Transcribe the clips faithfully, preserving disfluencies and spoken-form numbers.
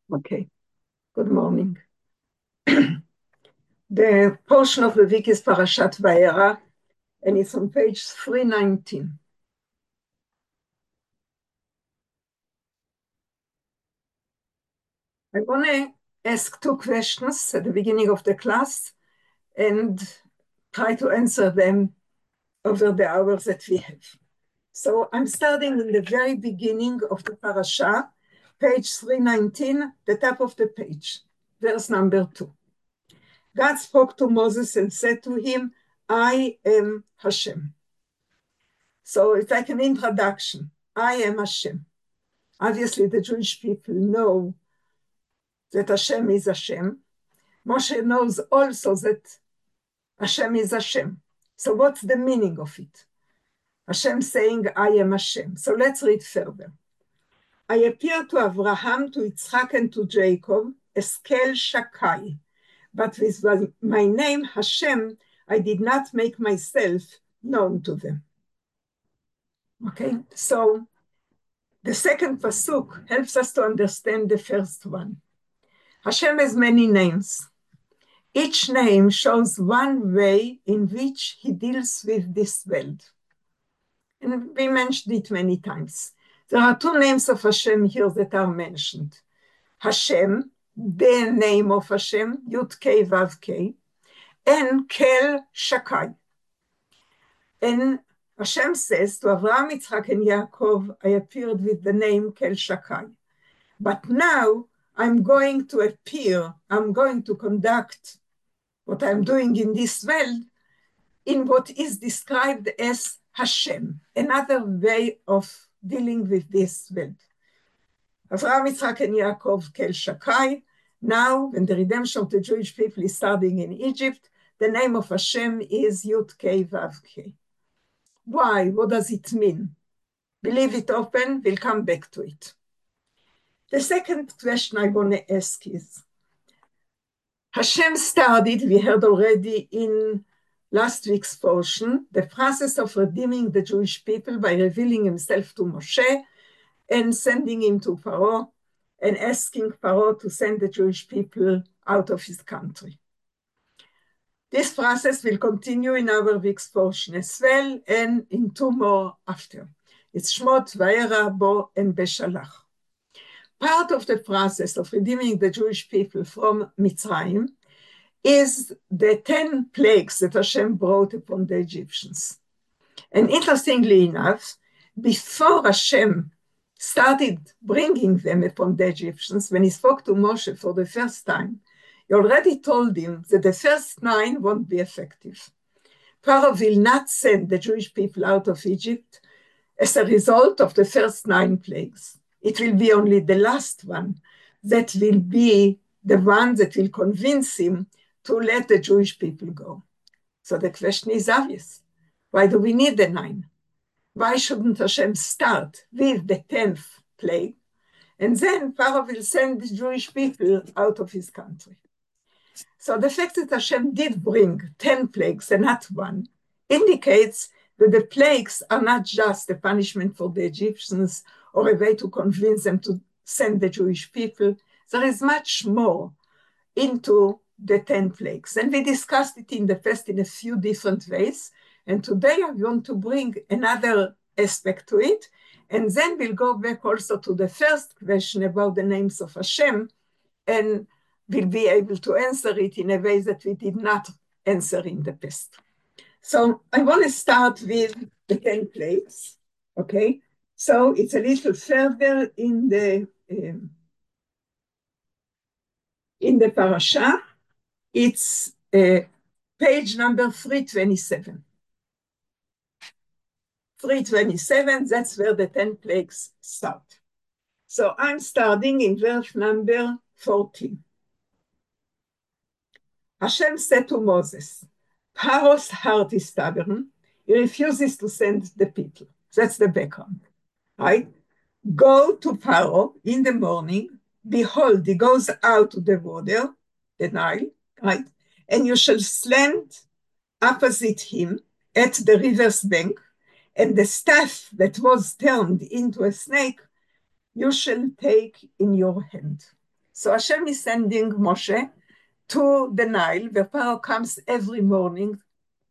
Okay, good morning. The portion of the week is Parashat Vayera, and it's on page three nineteen. I want to ask two questions at the beginning of the class and try to answer them over the hours that we have. So I'm starting in the very beginning of the parasha, page three nineteen, the top of the page, verse number two. God spoke to Moses and said to him, I am Hashem. So it's like an introduction. I am Hashem. Obviously, the Jewish people know that Hashem is Hashem. Moshe knows also that Hashem is Hashem. So what's the meaning of it? Hashem saying, I am Hashem. So let's read further. I appeared to Abraham, to Yitzchak, and to Jacob as Kel Shakai. But with my name, Hashem, I did not make myself known to them. Okay, so the second pasuk helps us to understand the first one. Hashem has many names. Each name shows one way in which he deals with this world. And we mentioned it many times. There are two names of Hashem here that are mentioned. Hashem, the name of Hashem, Yud Kei Vav Kei, and Kel Shakai. And Hashem says to Avraham, Yitzchak, and Yaakov, I appeared with the name Kel Shakai. But now I'm going to appear, I'm going to conduct what I'm doing in this world in what is described as Hashem, another way of dealing with this world. Avraham, Yitzchak, and Yaakov, Kel Shakai. Now, when the redemption of the Jewish people is starting in Egypt, the name of Hashem is Yud Kei Vav Kei. Why? What does it mean? We leave it open, we'll come back to it. The second question I want to ask is, Hashem started, we heard already in last week's portion, the process of redeeming the Jewish people by revealing himself to Moshe and sending him to Pharaoh and asking Pharaoh to send the Jewish people out of his country. This process will continue in our week's portion as well, and in two more after. It's Shmot, Vayera, Bo, and Beshalach. Part of the process of redeeming the Jewish people from Mitzrayim is the ten plagues that Hashem brought upon the Egyptians. And interestingly enough, before Hashem started bringing them upon the Egyptians, when he spoke to Moshe for the first time, he already told him that the first nine won't be effective. Pharaoh will not send the Jewish people out of Egypt as a result of the first nine plagues. It will be only the last one that will be the one that will convince him to let the Jewish people go. So the question is obvious. Why do we need the nine? Why shouldn't Hashem start with the tenth plague, and then Pharaoh will send the Jewish people out of his country? So the fact that Hashem did bring ten plagues and not one indicates that the plagues are not just a punishment for the Egyptians or a way to convince them to send the Jewish people. There is much more into the ten plagues. And we discussed it in the past in a few different ways. And today I want to bring another aspect to it. And then we'll go back also to the first question about the names of Hashem, and we'll be able to answer it in a way that we did not answer in the past. So I want to start with the ten plagues, okay? So it's a little further in the um, in the parasha. It's uh, page number three twenty-seven. three twenty-seven, that's where the ten plagues start. So I'm starting in verse number fourteen. Hashem said to Moses, Pharaoh's heart is stubborn. He refuses to send the people. That's the background, right? Go to Pharaoh in the morning. Behold, he goes out to the water, the Nile, right? And you shall stand opposite him at the river's bank, and the staff that was turned into a snake, you shall take in your hand. So Hashem is sending Moshe to the Nile, where Pharaoh comes every morning,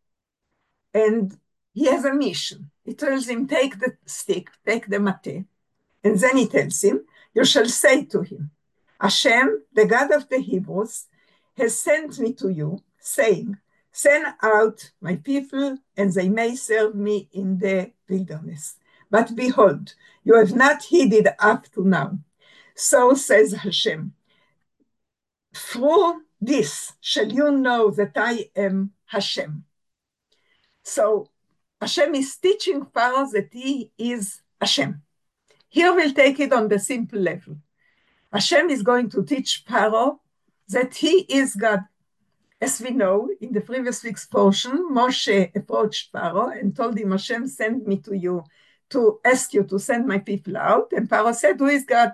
and he has a mission. He tells him, take the stick, take the mate, and then he tells him, you shall say to him, Hashem, the God of the Hebrews, has sent me to you, saying, send out my people, and they may serve me in the wilderness. But behold, you have not heeded up to now. So says Hashem, through this shall you know that I am Hashem. So Hashem is teaching Pharaoh that he is Hashem. Here we'll take it on the simple level. Hashem is going to teach Pharaoh that he is God. As we know, in the previous week's portion, Moshe approached Pharaoh and told him, Hashem sent me to you to ask you to send my people out. And Pharaoh said, who is God?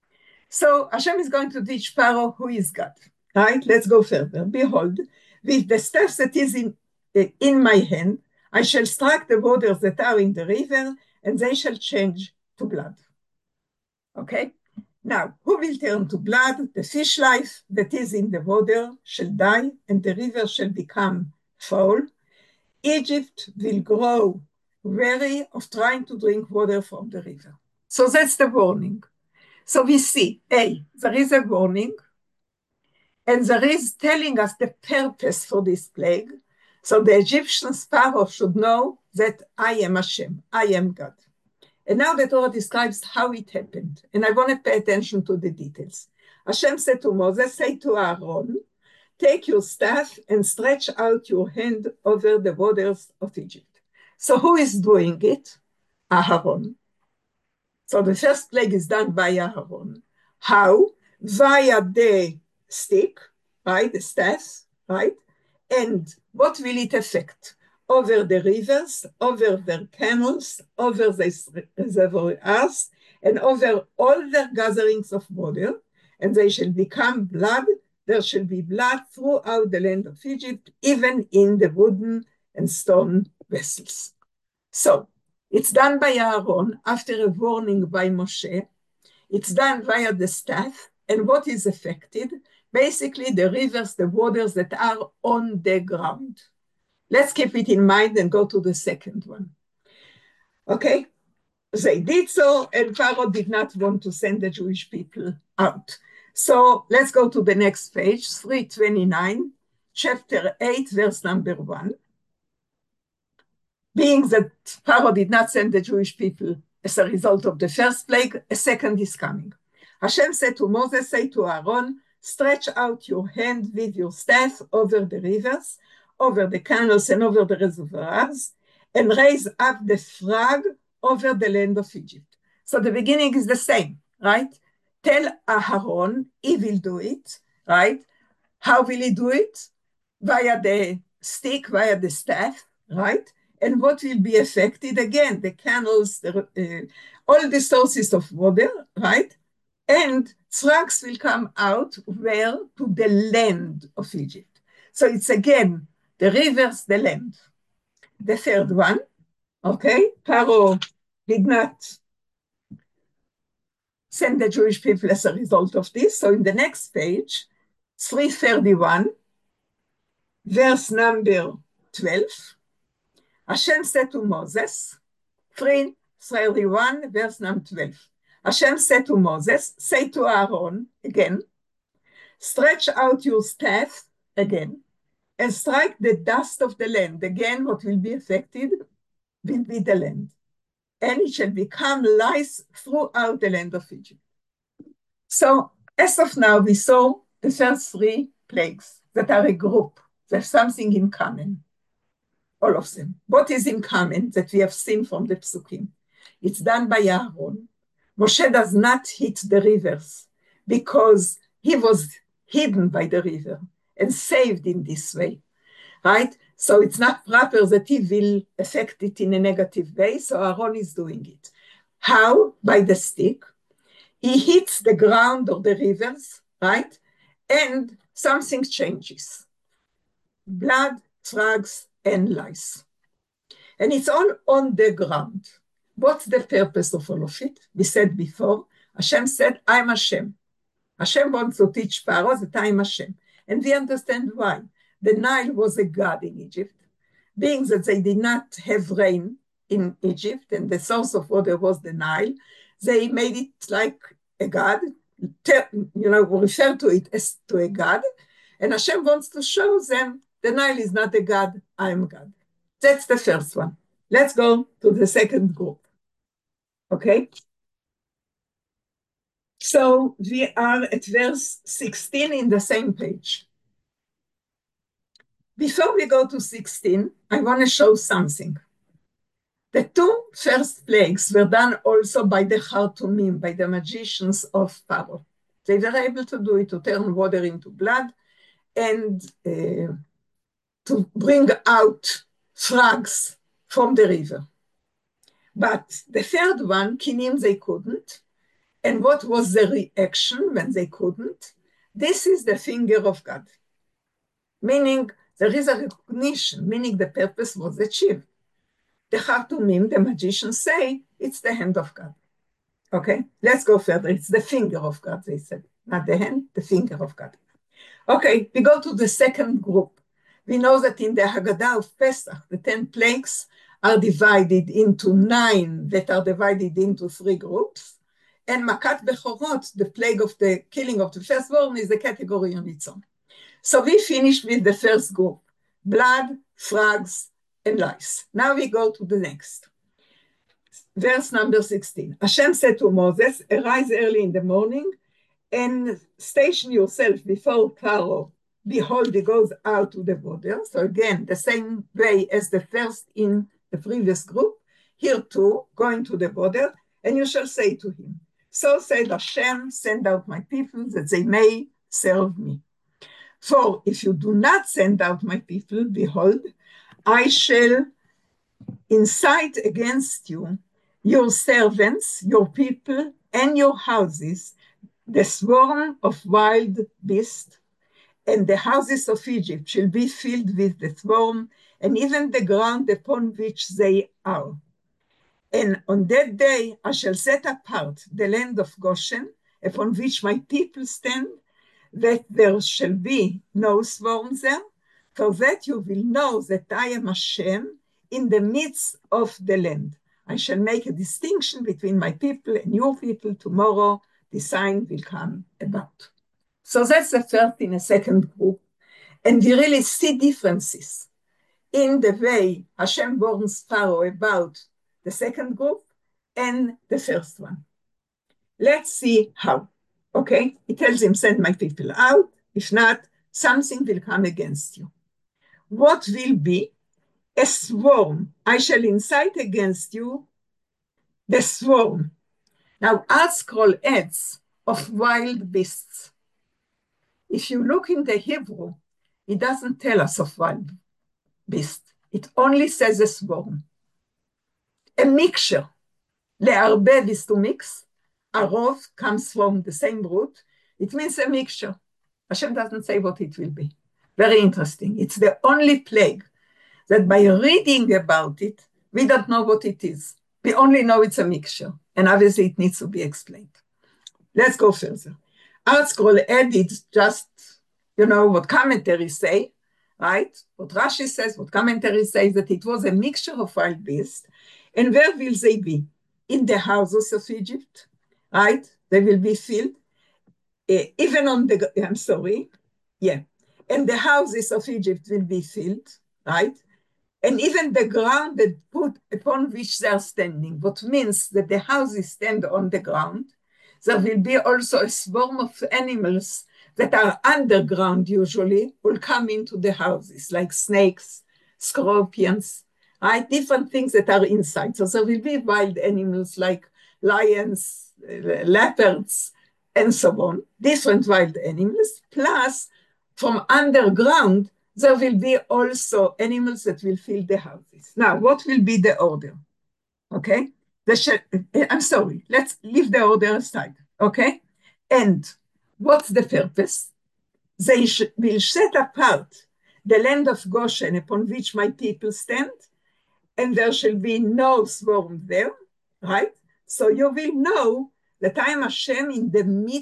So Hashem is going to teach Pharaoh who is God. Right? Let's go further. Behold, with the staff that is in, uh, in my hand, I shall strike the waters that are in the river, and they shall change to blood. Okay? Now, who will turn to blood? The fish life that is in the water shall die, and the river shall become foul. Egypt will grow weary of trying to drink water from the river. So that's the warning. So we see, A, there is a warning, and there is telling us the purpose for this plague. So the Egyptian Pharaoh should know that I am Hashem, I am God. And now the Torah describes how it happened. And I want to pay attention to the details. Hashem said to Moses, say to Aaron, take your staff and stretch out your hand over the waters of Egypt. So who is doing it? Aaron. So the first plague is done by Aaron. How? Via the stick, right? The staff, right? And what will it affect? Over the rivers, over their canals, over the reservoirs, and over all their gatherings of water, and they shall become blood. There shall be blood throughout the land of Egypt, even in the wooden and stone vessels. So, it's done by Aaron after a warning by Moshe. It's done via the staff, and what is affected? Basically, the rivers, the waters that are on the ground. Let's keep it in mind and go to the second one. Okay? They did so, and Pharaoh did not want to send the Jewish people out. So let's go to the next page, three twenty-nine, chapter eight, verse number one. Being that Pharaoh did not send the Jewish people as a result of the first plague, a second is coming. Hashem said to Moses, say to Aaron, stretch out your hand with your staff over the rivers, over the canals and over the reservoirs, and raise up the flag over the land of Egypt. So the beginning is the same, right? Tell Aaron, he will do it, right? How will he do it? Via the stick, via the staff, right? And what will be affected? Again, the canals, the, uh, all the sources of water, right? And trucks will come out where? To the land of Egypt. So it's again, the rivers, the land. The third one, okay, Pharaoh did not send the Jewish people as a result of this. So in the next page, three thirty-one, verse number twelve, Hashem said to Moses, three thirty-one, verse number twelve, Hashem said to Moses, say to Aaron, again, stretch out your staff, again, and strike the dust of the land. Again, what will be affected will be the land. And it shall become lice throughout the land of Egypt. So, as of now, we saw the first three plagues that are a group. There's something in common. All of them. What is in common that we have seen from the Psukim? It's done by Aaron. Moshe does not hit the rivers because he was hidden by the river and saved in this way, right? So it's not proper that he will affect it in a negative way, so Aaron is doing it. How? By the stick. He hits the ground or the rivers, right? And something changes. Blood, drugs, and lice. And it's all on the ground. What's the purpose of all of it? We said before, Hashem said, I'm Hashem. Hashem wants to teach Pharaoh that I am Hashem. And we understand why. The Nile was a god in Egypt, being that they did not have rain in Egypt, and the source of water was the Nile. They made it like a god, you know, refer to it as to a god. And Hashem wants to show them the Nile is not a god, I am God. That's the first one. Let's go to the second group. Okay? So we are at verse sixteen in the same page. Before we go to sixteen, I want to show something. The two first plagues were done also by the Khartoumim, by the magicians of Pharaoh. They were able to do it, to turn water into blood and uh, to bring out frogs from the river. But the third one, Kinim, they couldn't. And what was the reaction when they couldn't? This is the finger of God. Meaning there is a recognition, meaning the purpose was achieved. The Khartoumim, the magicians say, it's the hand of God. Okay, let's go further. It's the finger of God, they said. Not the hand, the finger of God. Okay, we go to the second group. We know that in the Haggadah of Pesach, the ten plagues are divided into nine that are divided into three groups. And Makat Bechorot, the plague of the killing of the firstborn, is the category on its own. So we finished with the first group, blood, frogs, and lice. Now we go to the next. Verse number sixteen. Hashem said to Moses, arise early in the morning and station yourself before Pharaoh. Behold, he goes out to the border. So again, the same way as the first in the previous group, here too, going to the border, and you shall say to him, so said Hashem, send out my people that they may serve me. For if you do not send out my people, behold, I shall incite against you your servants, your people, and your houses, the swarm of wild beasts, and the houses of Egypt shall be filled with the swarm, and even the ground upon which they are. And on that day I shall set apart the land of Goshen, upon which my people stand, that there shall be no swarm there, for that you will know that I am Hashem in the midst of the land. I shall make a distinction between my people and your people. Tomorrow the sign will come about. So that's the first in a second group. And we really see differences in the way Hashem warns Pharaoh about the second group and the first one. Let's see how. Okay, he tells him, send my people out. If not, something will come against you. What will be? A swarm. I shall incite against you the swarm. Now, ArtScroll adds of wild beasts. If you look in the Hebrew, it doesn't tell us of wild beasts. It only says a swarm. A mixture. Le'arbev is to mix. Arov comes from the same root. It means a mixture. Hashem doesn't say what it will be. Very interesting. It's the only plague that by reading about it, we don't know what it is. We only know it's a mixture. And obviously it needs to be explained. Let's go further. ArtScroll added just, you know, what commentaries say, right? What Rashi says, what commentaries say, that it was a mixture of wild beasts. And where will they be? In the houses of Egypt, right? They will be filled. Uh, even on the, I'm sorry, yeah. And the houses of Egypt will be filled, right? And even the ground that put upon which they are standing, what means that the houses stand on the ground. There will be also a swarm of animals that are underground usually, will come into the houses, like snakes, scorpions, right? Different things that are inside. So there will be wild animals like lions, uh, leopards, and so on, different wild animals, plus from underground, there will be also animals that will fill the houses. Now, what will be the order? Okay? The sh- I'm sorry, let's leave the order aside, okay? And what's the purpose? They sh- will set apart the land of Goshen upon which my people stand, and there shall be no swarm there, right? So you will know that I am Hashem in the midst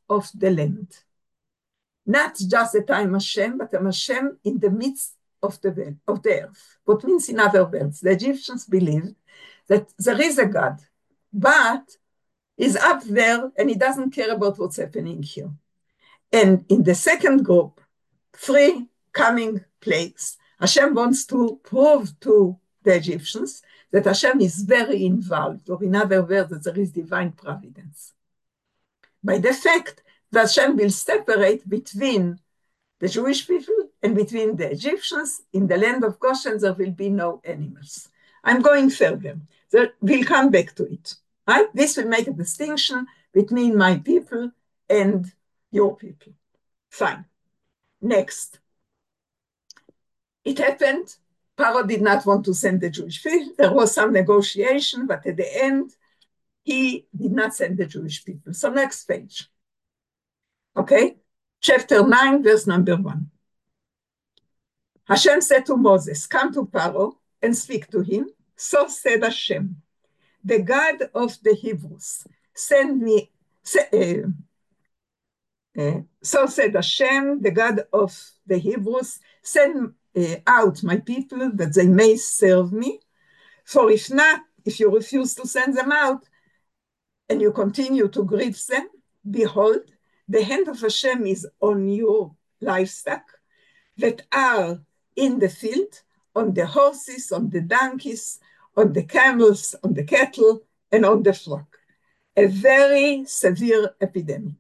of the land. Not just that I'm Hashem, but I'm Hashem in the midst of the, of the earth. What means, in other words, the Egyptians believed that there is a God, but he's up there and he doesn't care about what's happening here. And in the second group, three coming plagues, Hashem wants to prove to the Egyptians that Hashem is very involved, or in other words, that there is divine providence. By the fact that Hashem will separate between the Jewish people and between the Egyptians. In the land of Goshen, there will be no animals. I'm going further. There, we'll come back to it. Right? This will make a distinction between my people and your people. Fine. Next. It happened, Paro did not want to send the Jewish people. There was some negotiation, but at the end, he did not send the Jewish people. So next page. Okay? Chapter nine, verse number one. Hashem said to Moses, come to Paro and speak to him. So said Hashem, the God of the Hebrews, send me, say, uh, uh, so said Hashem, the God of the Hebrews, send uh, out my people that they may serve me. For if not, if you refuse to send them out and you continue to grieve them, behold, the hand of Hashem is on your livestock that are in the field, on the horses, on the donkeys, on the camels, on the cattle, and on the flock. A very severe epidemic.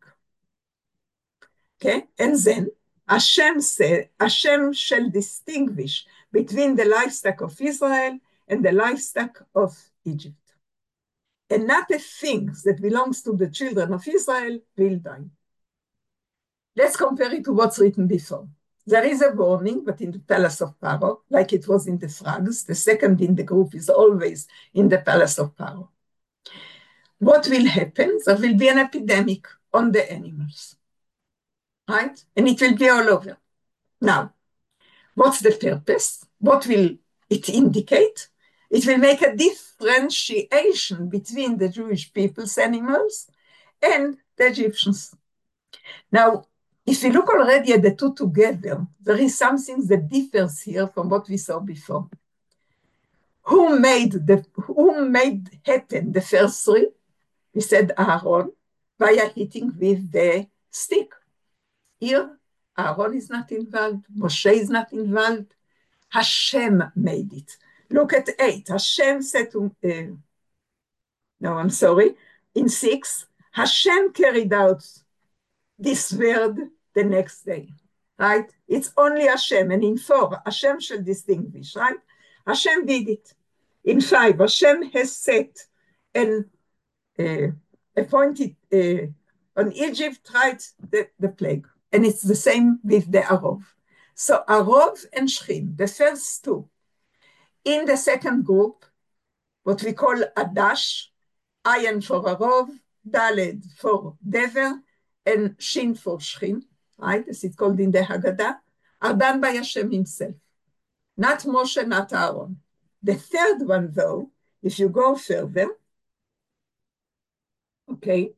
Okay, and then Hashem said, Hashem shall distinguish between the livestock of Israel and the livestock of Egypt. And not a thing that belongs to the children of Israel will die. Let's compare it to what's written before. There is a warning, but in the palace of Paro, like it was in the frogs, the second in the group is always in the palace of Paro. What will happen? There will be an epidemic on the animals, right? And it will be all over. Now, what's the purpose? What will it indicate? It will make a differentiation between the Jewish people's animals and the Egyptians. Now, if we look already at the two together, there is something that differs here from what we saw before. Who made the who made happen the first three? We said Aaron, via hitting with the stick. Here, Aaron is not involved, Moshe is not involved, Hashem made it. Look at eight. Hashem said to, uh, no, I'm sorry, in six, Hashem carried out this word the next day, right? It's only Hashem. And in four, Hashem shall distinguish, right? Hashem did it. In five, Hashem has set and uh, appointed uh, on Egypt, right, the, the plague. And it's the same with the Arov. So Arov and Shchim, the first two. In the second group, what we call Adash, Ayin for Arov, Daled for Dever, and Shin for Shchim, right, as it's called in the Haggadah, are done by Hashem himself. Not Moshe, not Aaron. The third one, though, if you go further, okay,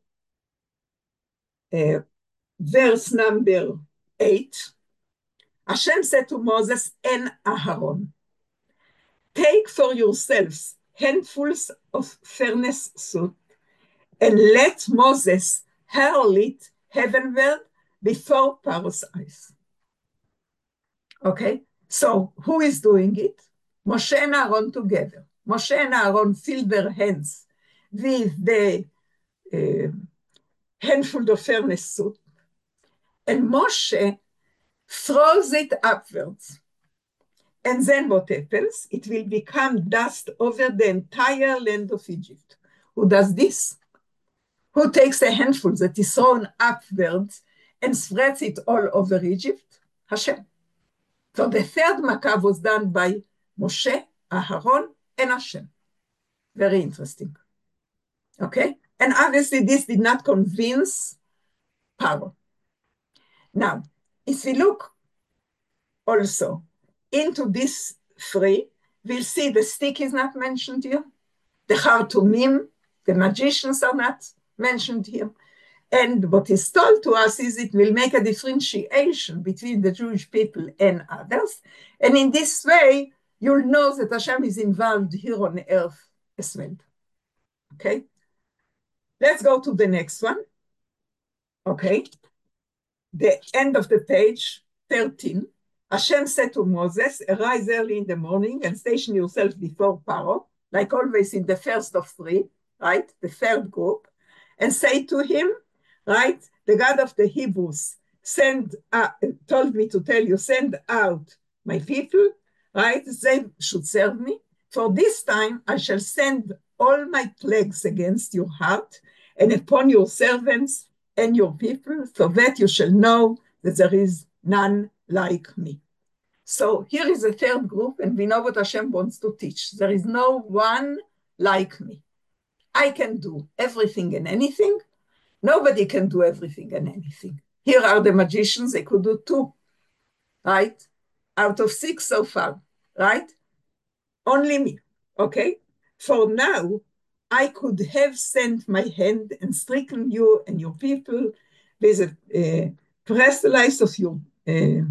uh, verse number eight, Hashem said to Moses and Aaron, take for yourselves handfuls of furnace soot and let Moses hurl it heavenward before Paro's eyes. Okay, so who is doing it? Moshe and Aaron together. Moshe and Aaron fill their hands with the uh, handful of furnace soot, and Moshe throws it upwards. And then what happens? It will become dust over the entire land of Egypt. Who does this? Who takes a handful that is thrown upwards and spreads it all over Egypt? Hashem. So the third Makkah was done by Moshe, Aharon, and Hashem. Very interesting. Okay? And obviously this did not convince Paro. Now, if we look also into this three, we'll see the stick is not mentioned here. The Hartumim, the magicians are not mentioned here. And what is told to us is it will make a differentiation between the Jewish people and others. And in this way, you'll know that Hashem is involved here on earth as well. Okay? Let's go to the next one. Okay? The end of the page, thirteen. Hashem said to Moses, arise early in the morning and station yourself before Pharaoh, like always in the first of three, right? The third group, and say to him, right? The God of the Hebrews send, uh, told me to tell you, send out my people, right? They should serve me. For this time I shall send all my plagues against your heart and upon your servants and your people, so that you shall know that there is none like me. So here is a third group, and we know what Hashem wants to teach. There is no one like me. I can do everything and anything. Nobody can do everything and anything. Here are the magicians, they could do two, right? Out of six so far, right? Only me, okay? For now, I could have sent my hand and stricken you and your people with a uh, paralysis of you, uh,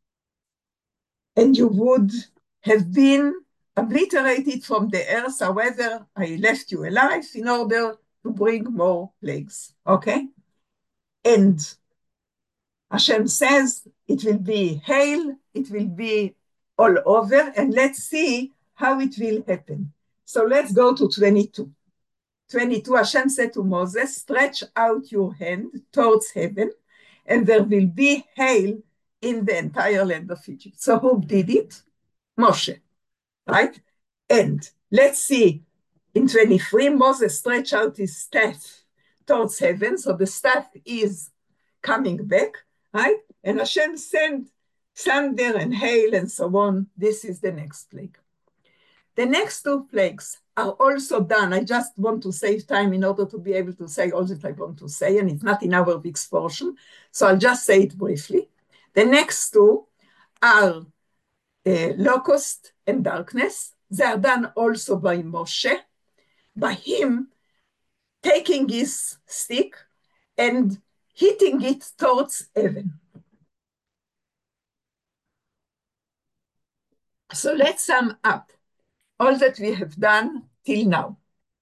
and you would have been obliterated from the earth. However, I left you alive in order to bring more plagues, okay? And Hashem says it will be hail, it will be all over, and let's see how it will happen. So let's go to twenty-two. twenty-two, Hashem said to Moses, stretch out your hand towards heaven, and there will be hail in the entire land of Egypt. So who did it? Moshe, right? And let's see, in twenty-three, Moses stretched out his staff towards heaven, so the staff is coming back, right? And Hashem sent thunder and hail and so on. This is the next plague. The next two plagues are also done. I just want to save time in order to be able to say all that I want to say, and it's not in our week's portion, so I'll just say it briefly. The next two are uh, locust and darkness. They are done also by Moshe, by him taking his stick and hitting it towards heaven. So let's sum up all that we have done till now.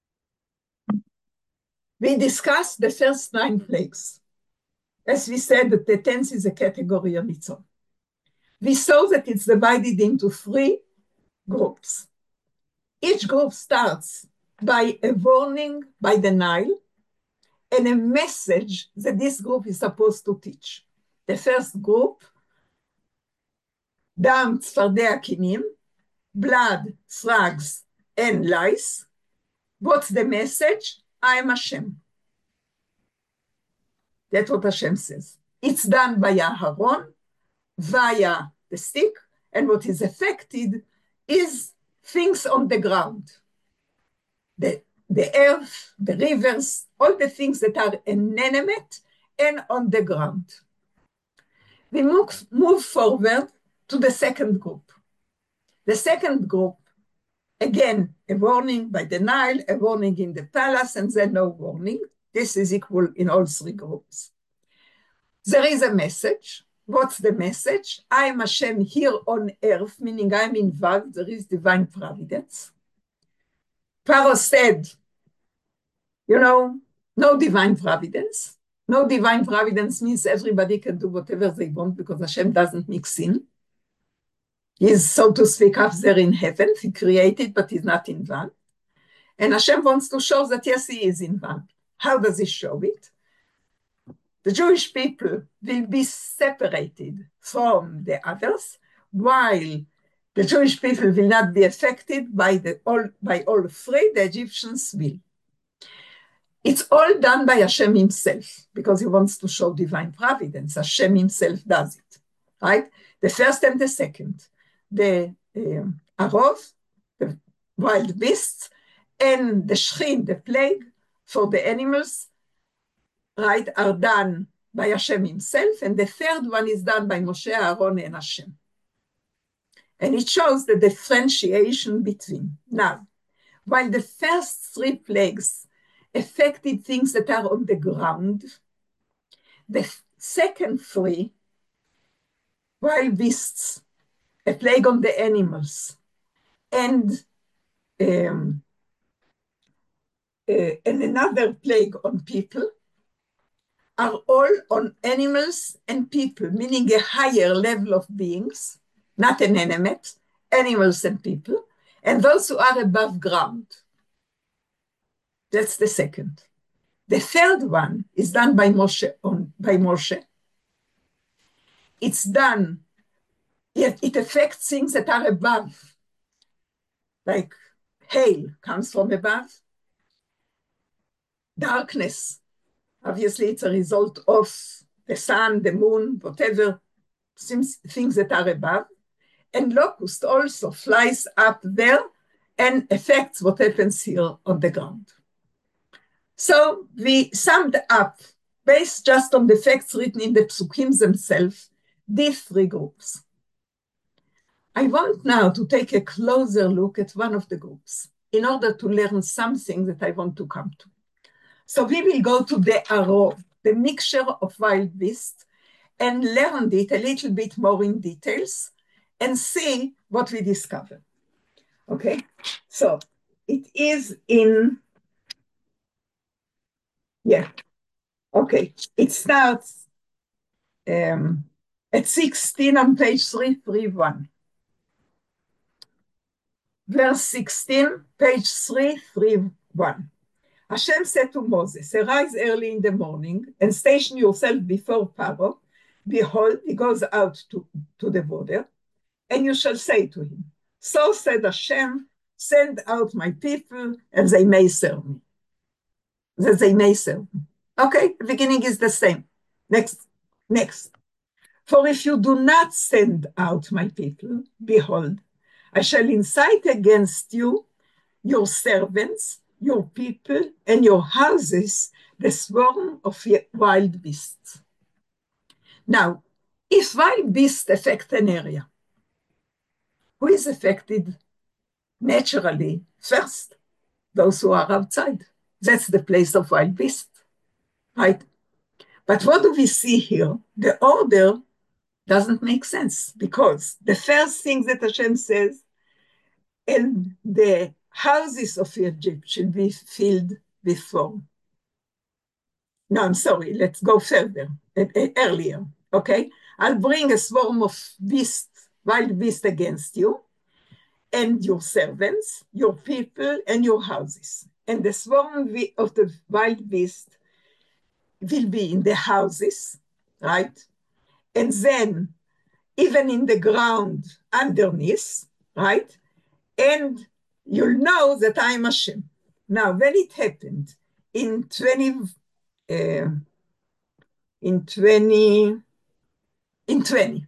We discussed the first nine plagues. As we said, that the tenth is a category on its own. We saw that it's divided into three groups. Each group starts by a warning by the Nile and a message that this group is supposed to teach. The first group, דם, צפרדע, כינים, blood, frogs, and lice. What's the message? I am Hashem. That's what Hashem says. It's done by Aharon, via the stick, and what is affected is things on the ground. The, the earth, the rivers, all the things that are inanimate and on the ground. We move, move forward to the second group. The second group, again, a warning by the Nile, a warning in the palace, and then no warning. This is equal in all three groups. There is a message. What's the message? I am Hashem here on earth, meaning I'm involved. There is divine providence. Pharaoh said, you know, no divine providence. No divine providence means everybody can do whatever they want because Hashem doesn't mix in. He's, so to speak, up there in heaven. He created, but he's not involved. And Hashem wants to show that, yes, he is involved. How does he show it? The Jewish people will be separated from the others, while the Jewish people will not be affected by, the, all, by all three, the Egyptians will. It's all done by Hashem himself, because he wants to show divine providence. Hashem himself does it, right? The first and the second, the um, Arov, the wild beasts, and the Shechin, the plague for the animals, right, are done by Hashem himself, and the third one is done by Moshe, Aaron, and Hashem. And it shows the differentiation between. Now, while the first three plagues affected things that are on the ground, The second three, wild beasts, a plague on the animals, and um, uh, and another plague on people, are all on animals and people, meaning a higher level of beings, not inanimate, animals and people, and those who are above ground. That's the second. The third one is done by Moshe. On, by Moshe. It's done, it, it affects things that are above, like hail comes from above, darkness, obviously it's a result of the sun, the moon, whatever things, things that are above, and locust also flies up there and affects what happens here on the ground. So we summed up, based just on the facts written in the Psukim themselves, these three groups. I want now to take a closer look at one of the groups in order to learn something that I want to come to. So we will go to the Arov, the mixture of wild beasts, and learn it a little bit more in details and see what we discover. Okay, so it is in, yeah, okay, it starts um, at sixteen on page three thirty-one. Verse sixteen, page three thirty-one. Hashem said to Moses, arise early in the morning and station yourself before Pharaoh. Behold, he goes out to, to the border, and you shall say to him, so said Hashem, send out my people, and they may serve me. That they may serve me. Okay, the beginning is the same. Next, next. For if you do not send out my people, behold, I shall incite against you your servants, your people, and your houses, the swarm of wild beasts. Now, if wild beasts affect an area, who is affected naturally first? Those who are outside. That's the place of wild beasts, right? But what do we see here? The order doesn't make sense, because the first thing that Hashem says, and the houses of Egypt should be filled with foam. No, I'm sorry, let's go further, uh, uh, earlier, okay? I'll bring a swarm of beasts, wild beasts against you, and your servants, your people, and your houses. And the swarm of the wild beast will be in the houses, right? And then even in the ground underneath, right? And you'll know that I'm Hashem. Now, when it happened in twenty, uh, in twenty, in twenty,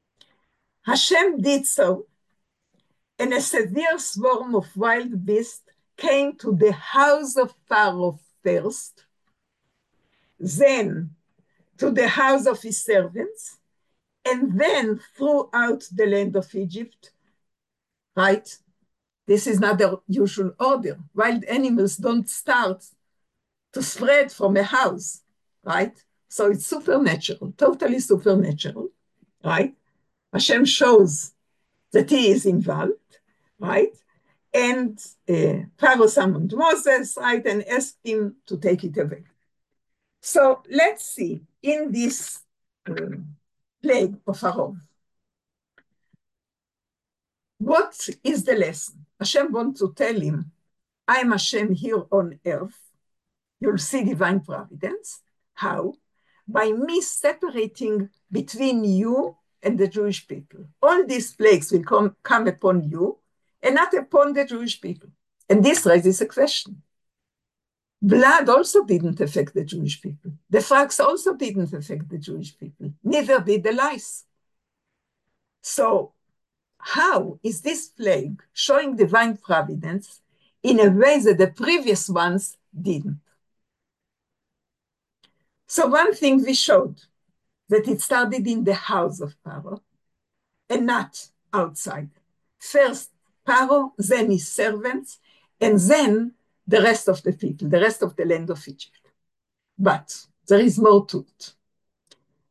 Hashem did so, and a severe swarm of wild beasts came to the house of Pharaoh first, then to the house of his servants, and then throughout the land of Egypt, right? This is not the usual order. Wild animals don't start to spread from a house, right? So it's supernatural, totally supernatural, right? Hashem shows that he is involved, right? And uh, Pharaoh summoned Moses, right, and asked him to take it away. So let's see, in this uh, plague of Pharaoh, what is the lesson? Hashem wants to tell him, I'm Hashem here on earth. You'll see divine providence. How? By me separating between you and the Jewish people. All these plagues will come, come upon you and not upon the Jewish people. And this raises a question. Blood also didn't affect the Jewish people. The frogs also didn't affect the Jewish people. Neither did the lice. So how is this plague showing divine providence in a way that the previous ones didn't? So one thing we showed, that it started in the house of Pharaoh and not outside. First Pharaoh, then his servants, and then the rest of the people, the rest of the land of Egypt. But there is more to it.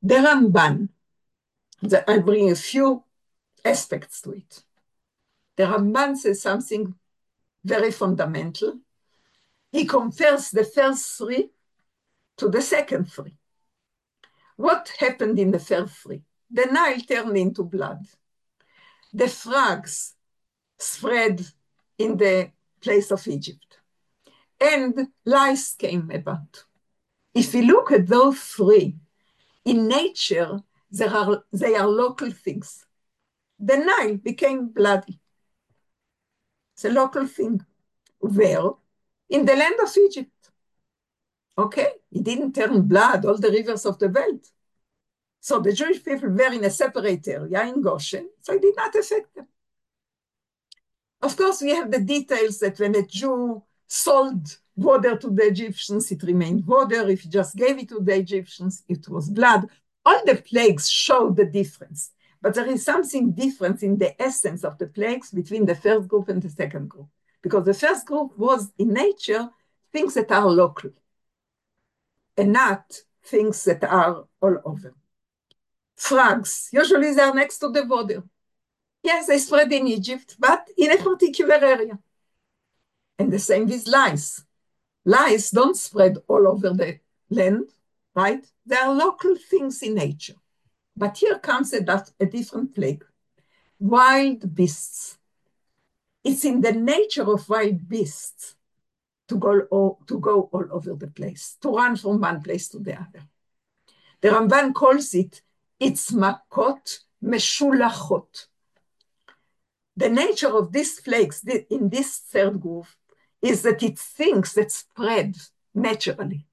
The Ramban, the, I'll bring a few aspects to it. The Ramban says something very fundamental. He compares the first three to the second three. What happened in the first three? The Nile turned into blood. The frogs spread in the place of Egypt. And lice came about. If we look at those three, in nature, there are, they are local things. The Nile became bloody. It's a local thing. Where? In the land of Egypt. Okay? It didn't turn blood, all the rivers of the world. So the Jewish people were in a separate area in Goshen, so it did not affect them. Of course, we have the details that when a Jew sold water to the Egyptians, it remained water. If he just gave it to the Egyptians, it was blood. All the plagues show the difference. But there is something different in the essence of the plagues between the first group and the second group. Because the first group was, in nature, things that are local and not things that are all over. Frogs, usually they are next to the border. Yes, they spread in Egypt, but in a particular area. And the same with lice. Lice don't spread all over the land, right? They are local things in nature. But here comes a, a different plague. Wild beasts. It's in the nature of wild beasts to go, all, to go all over the place, to run from one place to the other. The Ramban calls it, it's makot meshulachot. The nature of these plagues in this third group is that it's things that spread naturally.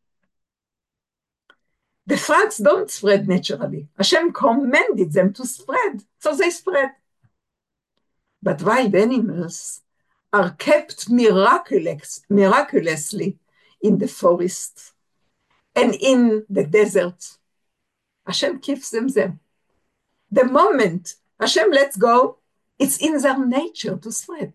The frogs don't spread naturally. Hashem commanded them to spread, so they spread. But wild animals are kept miraculous, miraculously in the forests and in the desert. Hashem keeps them there. The moment Hashem lets go, it's in their nature to spread.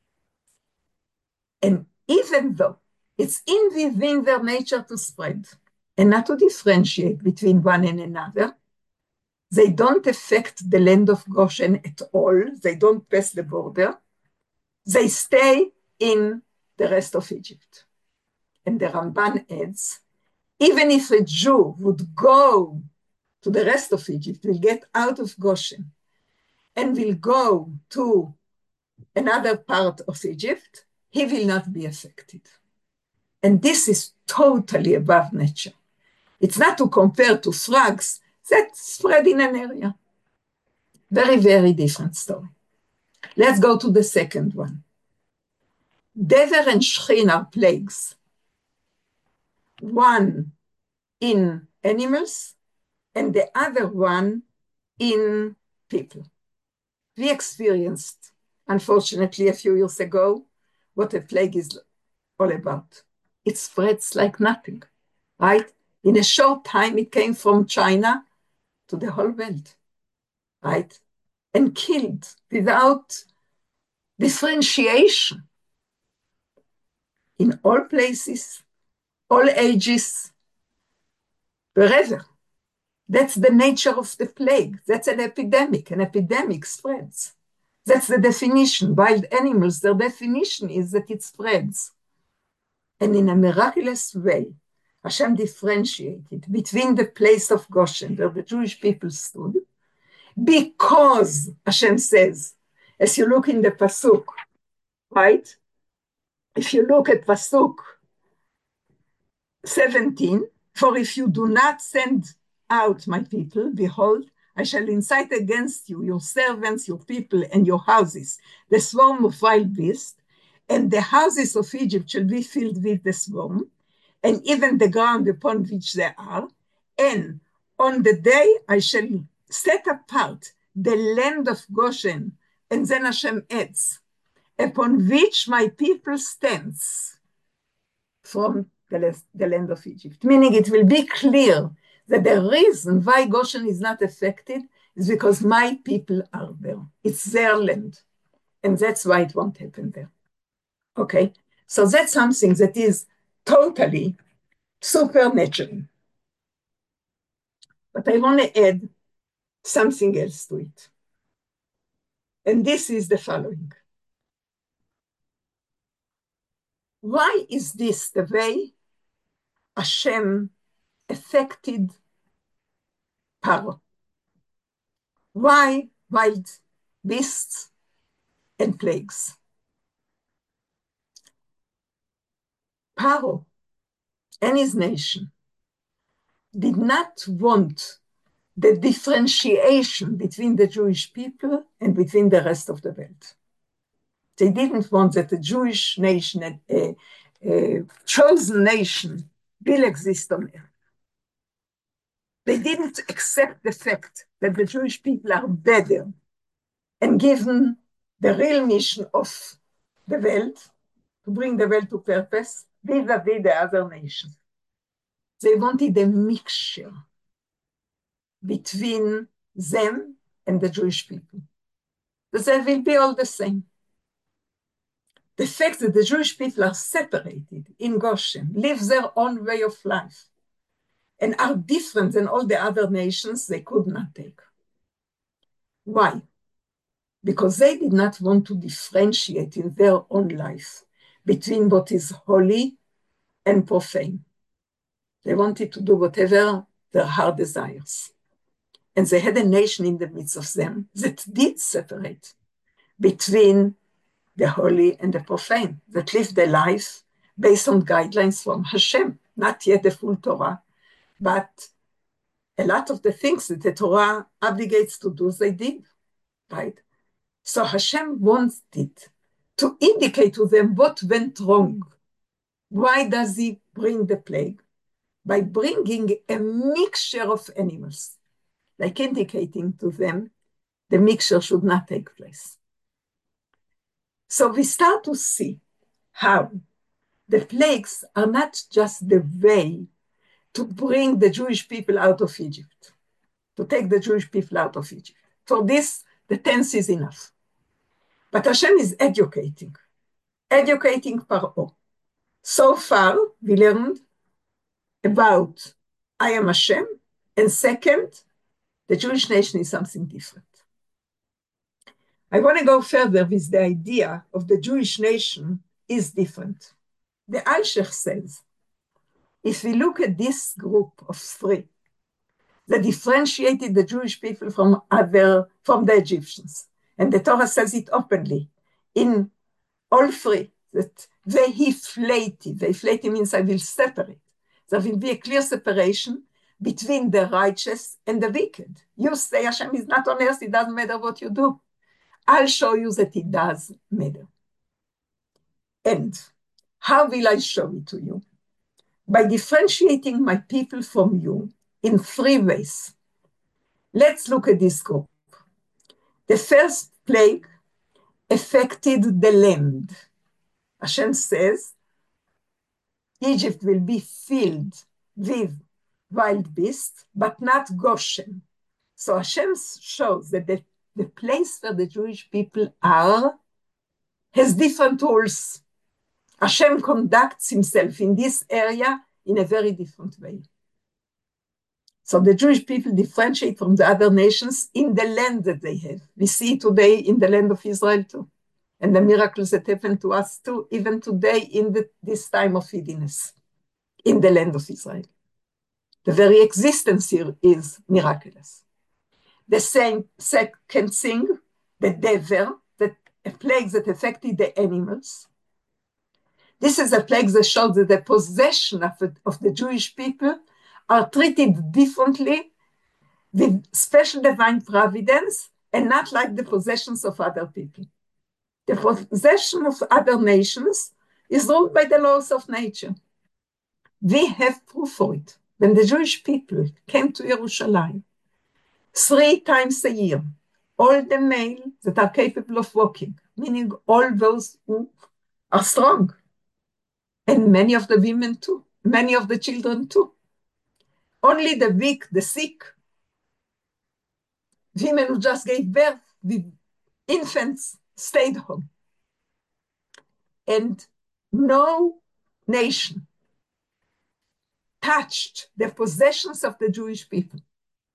And even though it's in within their nature to spread and not to differentiate between one and another, they don't affect the land of Goshen at all. They don't pass the border. They stay in the rest of Egypt. And the Ramban adds, even if a Jew would go to the rest of Egypt, will get out of Goshen and will go to another part of Egypt, he will not be affected. And this is totally above nature. It's not to compare to frogs that spread in an area. Very, very different story. Let's go to the second one. Dever and Shchin are plagues. One in animals and the other one in people. We experienced, unfortunately, a few years ago, what a plague is all about. It spreads like nothing, right? In a short time, it came from China to the whole world, right? And killed without differentiation in all places, all ages, wherever. That's the nature of the plague. That's an epidemic. An epidemic spreads. That's the definition. Wild animals, their definition is that it spreads. And in a miraculous way, Hashem differentiated between the place of Goshen, where the Jewish people stood, because Hashem says, as you look in the Pasuk, right? If you look at Pasuk seventeen, for if you do not send out my people, behold, I shall incite against you your servants, your people, and your houses, the swarm of wild beasts, and the houses of Egypt shall be filled with the swarm, and even the ground upon which they are. And on the day I shall set apart the land of Goshen, and then Hashem adds, upon which my people stands from the, the land of Egypt. Meaning it will be clear that the reason why Goshen is not affected is because my people are there. It's their land. And that's why it won't happen there. Okay? So that's something that is totally supernatural. But I want to add something else to it. And this is the following. Why is this the way Hashem affected Paro? Why wild beasts and plagues? Paro and his nation did not want the differentiation between the Jewish people and between the rest of the world. They didn't want that the Jewish nation, a, a chosen nation, will exist on earth. They didn't accept the fact that the Jewish people are better and given the real mission of the world, to bring the world to purpose, vis-a-vis the other nations. They wanted a mixture between them and the Jewish people. That they will be all the same. The fact that the Jewish people are separated in Goshen, live their own way of life, and are different than all the other nations, they could not take. Why? Because they did not want to differentiate in their own life between what is holy and profane. They wanted to do whatever their heart desires. And they had a nation in the midst of them that did separate between the holy and the profane, that lived their life based on guidelines from Hashem, not yet the full Torah, but a lot of the things that the Torah obligates to do, they did, right? So Hashem wanted to indicate to them what went wrong. Why does he bring the plague? By bringing a mixture of animals, like indicating to them the mixture should not take place. So we start to see how the plagues are not just the way to bring the Jewish people out of Egypt, to take the Jewish people out of Egypt. For this, the tense is enough. But Hashem is educating, educating Paro. So far, we learned about I am Hashem, and second, the Jewish nation is something different. I want to go further with the idea of the Jewish nation is different. The Alshech says, if we look at this group of three that differentiated the Jewish people from other, from the Egyptians, and the Torah says it openly, in all three, that they deflated, deflated means I will separate. There will be a clear separation between the righteous and the wicked. You say Hashem is not on earth, it doesn't matter what you do. I'll show you that it does matter. And how will I show it to you? By differentiating my people from you in three ways. Let's look at this group. The first plague affected the land. Hashem says, Egypt will be filled with wild beasts, but not Goshen. So Hashem shows that the, the place where the Jewish people are has different rules. Hashem conducts himself in this area in a very different way. So the Jewish people differentiate from the other nations in the land that they have. We see today in the land of Israel too, and the miracles that happen to us too, even today in the, this time of feediness, in the land of Israel. The very existence here is miraculous. The same second thing, the dever, that a plague that affected the animals. This is a plague that shows that the possession of, it, of the Jewish people are treated differently with special divine providence and not like the possessions of other people. The possession of other nations is ruled by the laws of nature. We have proof for it. When the Jewish people came to Jerusalem, three times a year, all the males that are capable of walking, meaning all those who are strong, and many of the women too, many of the children too. Only the weak, the sick, women who just gave birth with infants stayed home. And no nation touched the possessions of the Jewish people.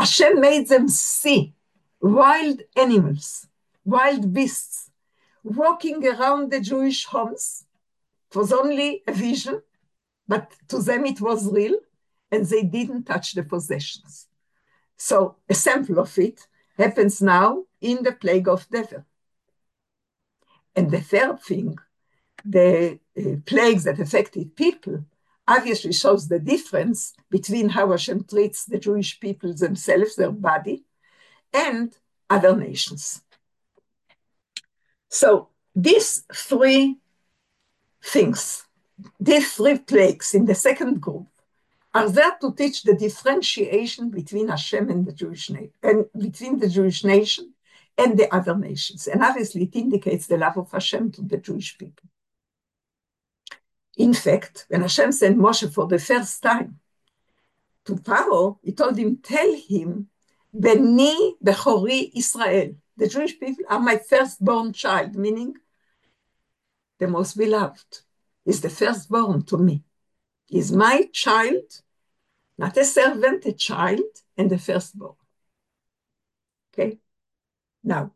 Hashem made them see wild animals, wild beasts, walking around the Jewish homes. It was only a vision, but to them it was real, and they didn't touch the possessions. So a sample of it happens now in the plague of Dever. And the third thing, the uh, plagues that affected people, obviously shows the difference between how Hashem treats the Jewish people themselves, their body, and other nations. So these three things, these three plagues in the second group, are there to teach the differentiation between Hashem and the Jewish nation, and between the Jewish nation and the other nations. And obviously it indicates the love of Hashem to the Jewish people. In fact, when Hashem sent Moshe for the first time to Pharaoh, he told him, tell him, Beni Bechori Israel. The Jewish people are my firstborn child, meaning the most beloved. Is the firstborn to me. Is my child, not a servant, a child, and the firstborn. Okay? Now,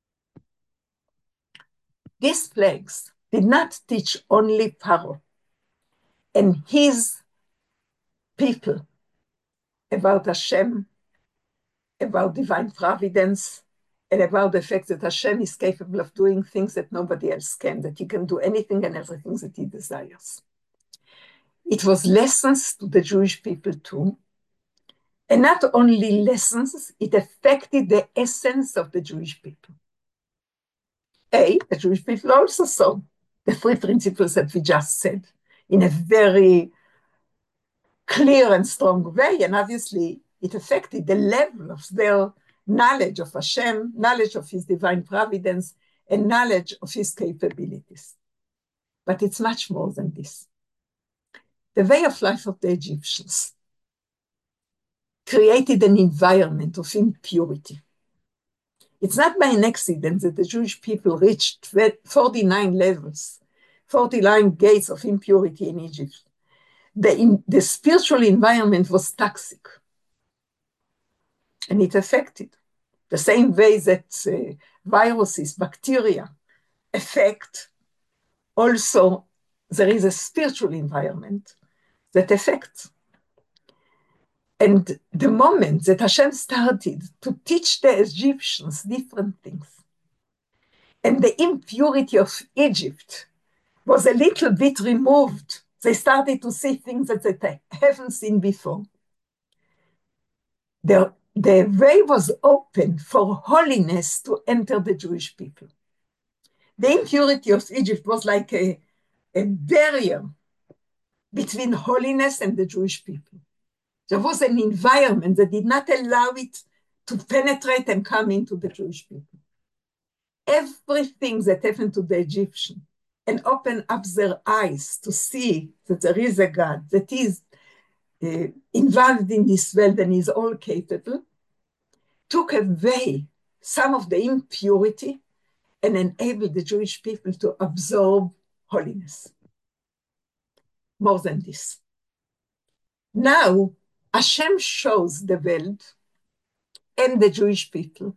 these plagues did not teach only Pharaoh and his people about Hashem, about divine providence, and about the fact that Hashem is capable of doing things that nobody else can, that he can do anything and everything that he desires. It was lessons to the Jewish people too. And not only lessons, it affected the essence of the Jewish people. A, the Jewish people also saw the three principles that we just said in a very clear and strong way, and obviously it affected the level of their knowledge of Hashem, knowledge of his divine providence, and knowledge of his capabilities. But it's much more than this. The way of life of the Egyptians created an environment of impurity. It's not by an accident that the Jewish people reached forty-nine levels, forty-nine gates of impurity in Egypt. The, in, the spiritual environment was toxic. And it affected the same way that uh, viruses, bacteria affect. Also, there is a spiritual environment that affects. And the moment that Hashem started to teach the Egyptians different things, and the impurity of Egypt was a little bit removed, they started to see things that they haven't seen before. The, the way was open for holiness to enter the Jewish people. The impurity of Egypt was like a, a barrier between holiness and the Jewish people. There was an environment that did not allow it to penetrate and come into the Jewish people. Everything that happened to the Egyptian and opened up their eyes to see that there is a God that is uh, involved in this world and is all capable, took away some of the impurity and enabled the Jewish people to absorb holiness. More than this. Now, Hashem shows the world and the Jewish people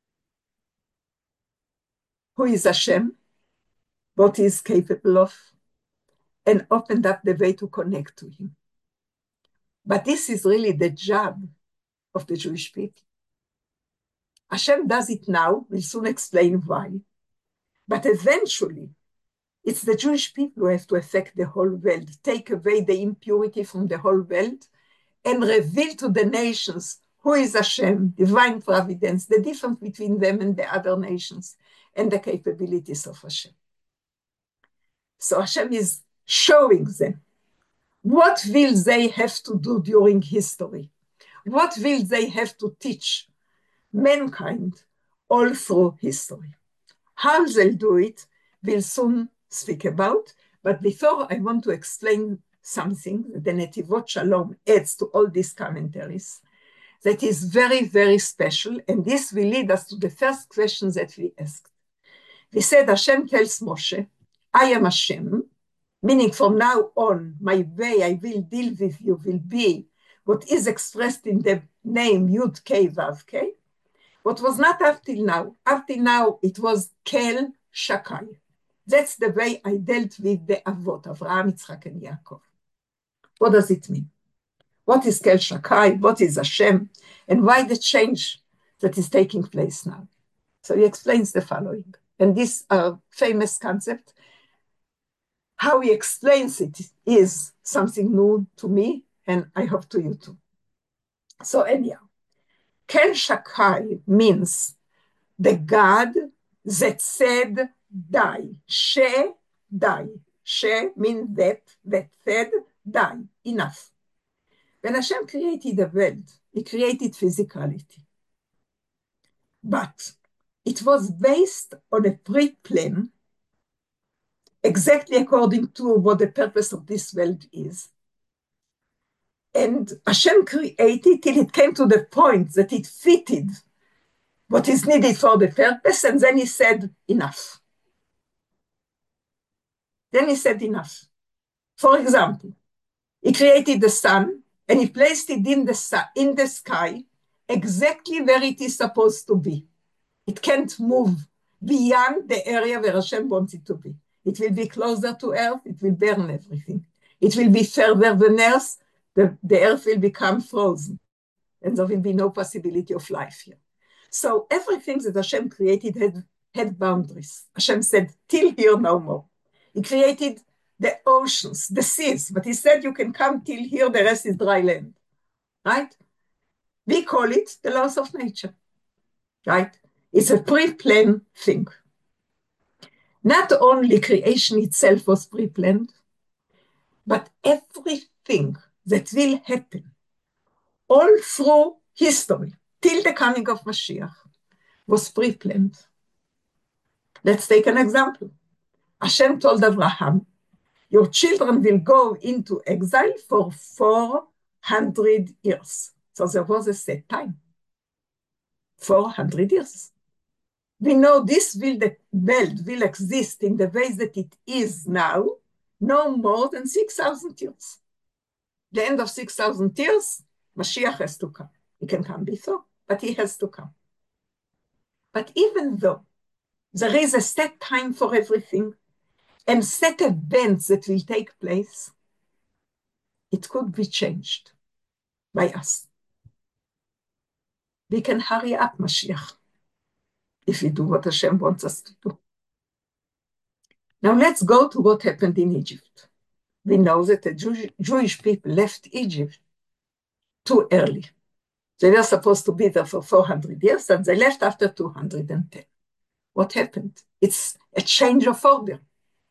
who is Hashem, what he is capable of, and opened up the way to connect to him. But this is really the job of the Jewish people. Hashem does it now, we'll soon explain why. But eventually, it's the Jewish people who have to affect the whole world, take away the impurity from the whole world, and reveal to the nations who is Hashem, divine providence, the difference between them and the other nations, and the capabilities of Hashem. So Hashem is showing them what will they have to do during history, what will they have to teach mankind all through history. How they'll do it, we'll soon speak about, but before I want to explain something that the Netivot Shalom adds to all these commentaries that is very, very special, and this will lead us to the first question that we asked. We said Hashem tells Moshe, I am Hashem, meaning from now on, my way I will deal with you will be what is expressed in the name Yud K Vav K. What was not up till now. Up till now, it was Kel Shakai. That's the way I dealt with the Avot, Avraham, Yitzchak, and Yaakov. What does it mean? What is Kel Shakai? What is Hashem? And why the change that is taking place now? So he explains the following. And this uh, famous concept, how he explains it is something new to me, and I hope to you too. So anyhow, Kel Shakai means the God that said die. She die. She means that, that said die. Enough. When Hashem created the world, he created physicality. But it was based on a pre-plan, exactly according to what the purpose of this world is. And Hashem created till it came to the point that it fitted what is needed for the purpose, and then he said, enough. Then he said, enough. For example, he created the sun, and he placed it in the, sun, in the sky exactly where it is supposed to be. It can't move beyond the area where Hashem wants it to be. It will be closer to earth, it will burn everything. It will be further than earth, the, the earth will become frozen, and there will be no possibility of life here. So everything that Hashem created had, had boundaries. Hashem said, till here no more. He created the oceans, the seas, but he said you can come till here, the rest is dry land, right? We call it the laws of nature, right? It's a pre-planned thing. Not only creation itself was pre-planned, but everything that will happen all through history, till the coming of Mashiach, was pre-planned. Let's take an example. Hashem told Abraham, your children will go into exile for four hundred years. So there was a set time. four hundred years. We know this will, the world will exist in the ways that it is now, no more than six thousand years. The end of six thousand years, Mashiach has to come. He can come before, but he has to come. But even though there is a set time for everything and set events that will take place, it could be changed by us. We can hurry up Mashiach if we do what Hashem wants us to do. Now let's go to what happened in Egypt. We know that the Jew- Jewish people left Egypt too early. They were supposed to be there for four hundred years, and they left after two hundred ten. What happened? It's a change of order.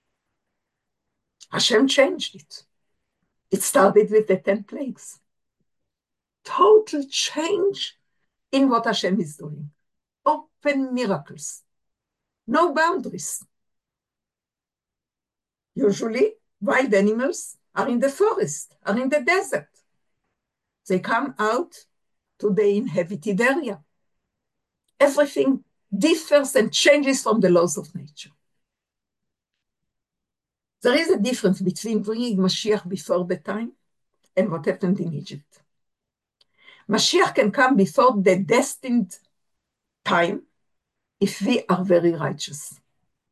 Hashem changed it. It started with the ten plagues. Total change in what Hashem is doing. Open miracles. No boundaries. Usually, wild animals are in the forest, are in the desert. They come out to the inhabited area. Everything differs and changes from the laws of nature. There is a difference between bringing Mashiach before the time and what happened in Egypt. Mashiach can come before the destined time if we are very righteous.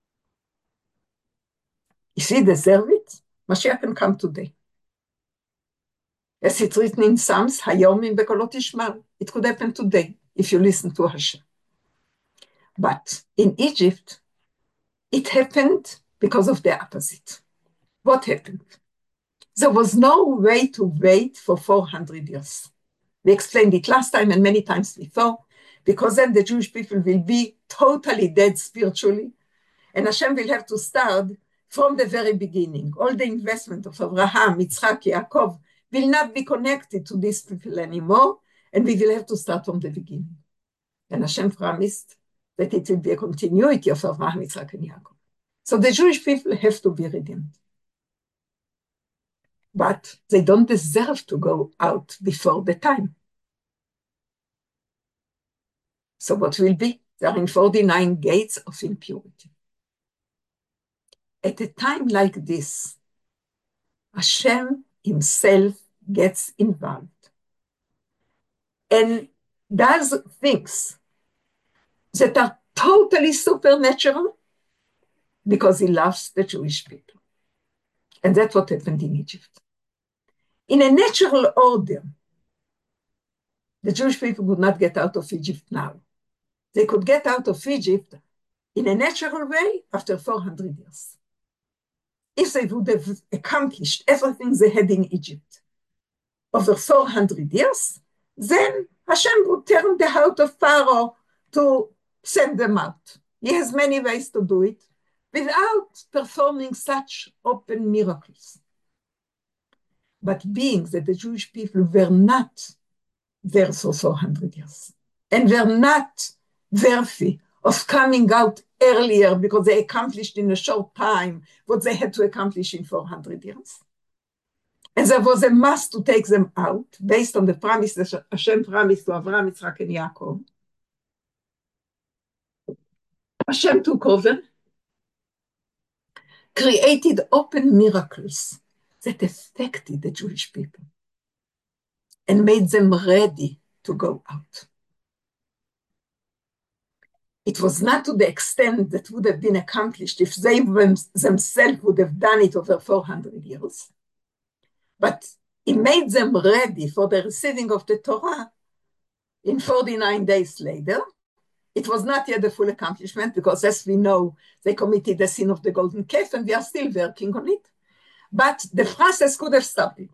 If we deserve it, Mashiach can come today. As it's written in Psalms, Hayom im bekolot tishma'u. It could happen today if you listen to Hashem. But in Egypt, it happened because of the opposite. What happened? There was no way to wait for four hundred years. We explained it last time and many times before, because then the Jewish people will be totally dead spiritually, and Hashem will have to start from the very beginning. All the investment of Abraham, Yitzchak, Yaakov will not be connected to these people anymore, and we will have to start from the beginning. And Hashem promised that it will be a continuity of Abraham, Yitzchak, and Yaakov. So the Jewish people have to be redeemed. But they don't deserve to go out before the time. So what will be? There are in forty-nine gates of impurity. At a time like this, Hashem himself gets involved. and does things that are totally supernatural because he loves the Jewish people. And that's what happened in Egypt. In a natural order, the Jewish people could not get out of Egypt now. They could get out of Egypt in a natural way after four hundred years. If they would have accomplished everything they had in Egypt over four hundred years, then Hashem would turn the heart of Pharaoh to send them out. He has many ways to do it without performing such open miracles. But being that the Jewish people were not there for four hundred years and were not worthy of coming out earlier because they accomplished in a short time what they had to accomplish in four hundred years. And there was a must to take them out based on the promise that Hashem promised to Abraham, Yitzhak, and Yaakov. Hashem took over, created open miracles that affected the Jewish people and made them ready to go out. It was not to the extent that would have been accomplished if they themselves would have done it over four hundred years. But it made them ready for the receiving of the Torah in forty-nine days later. It was not yet the full accomplishment because, as we know, they committed the sin of the golden calf and we are still working on it. But the process could have started.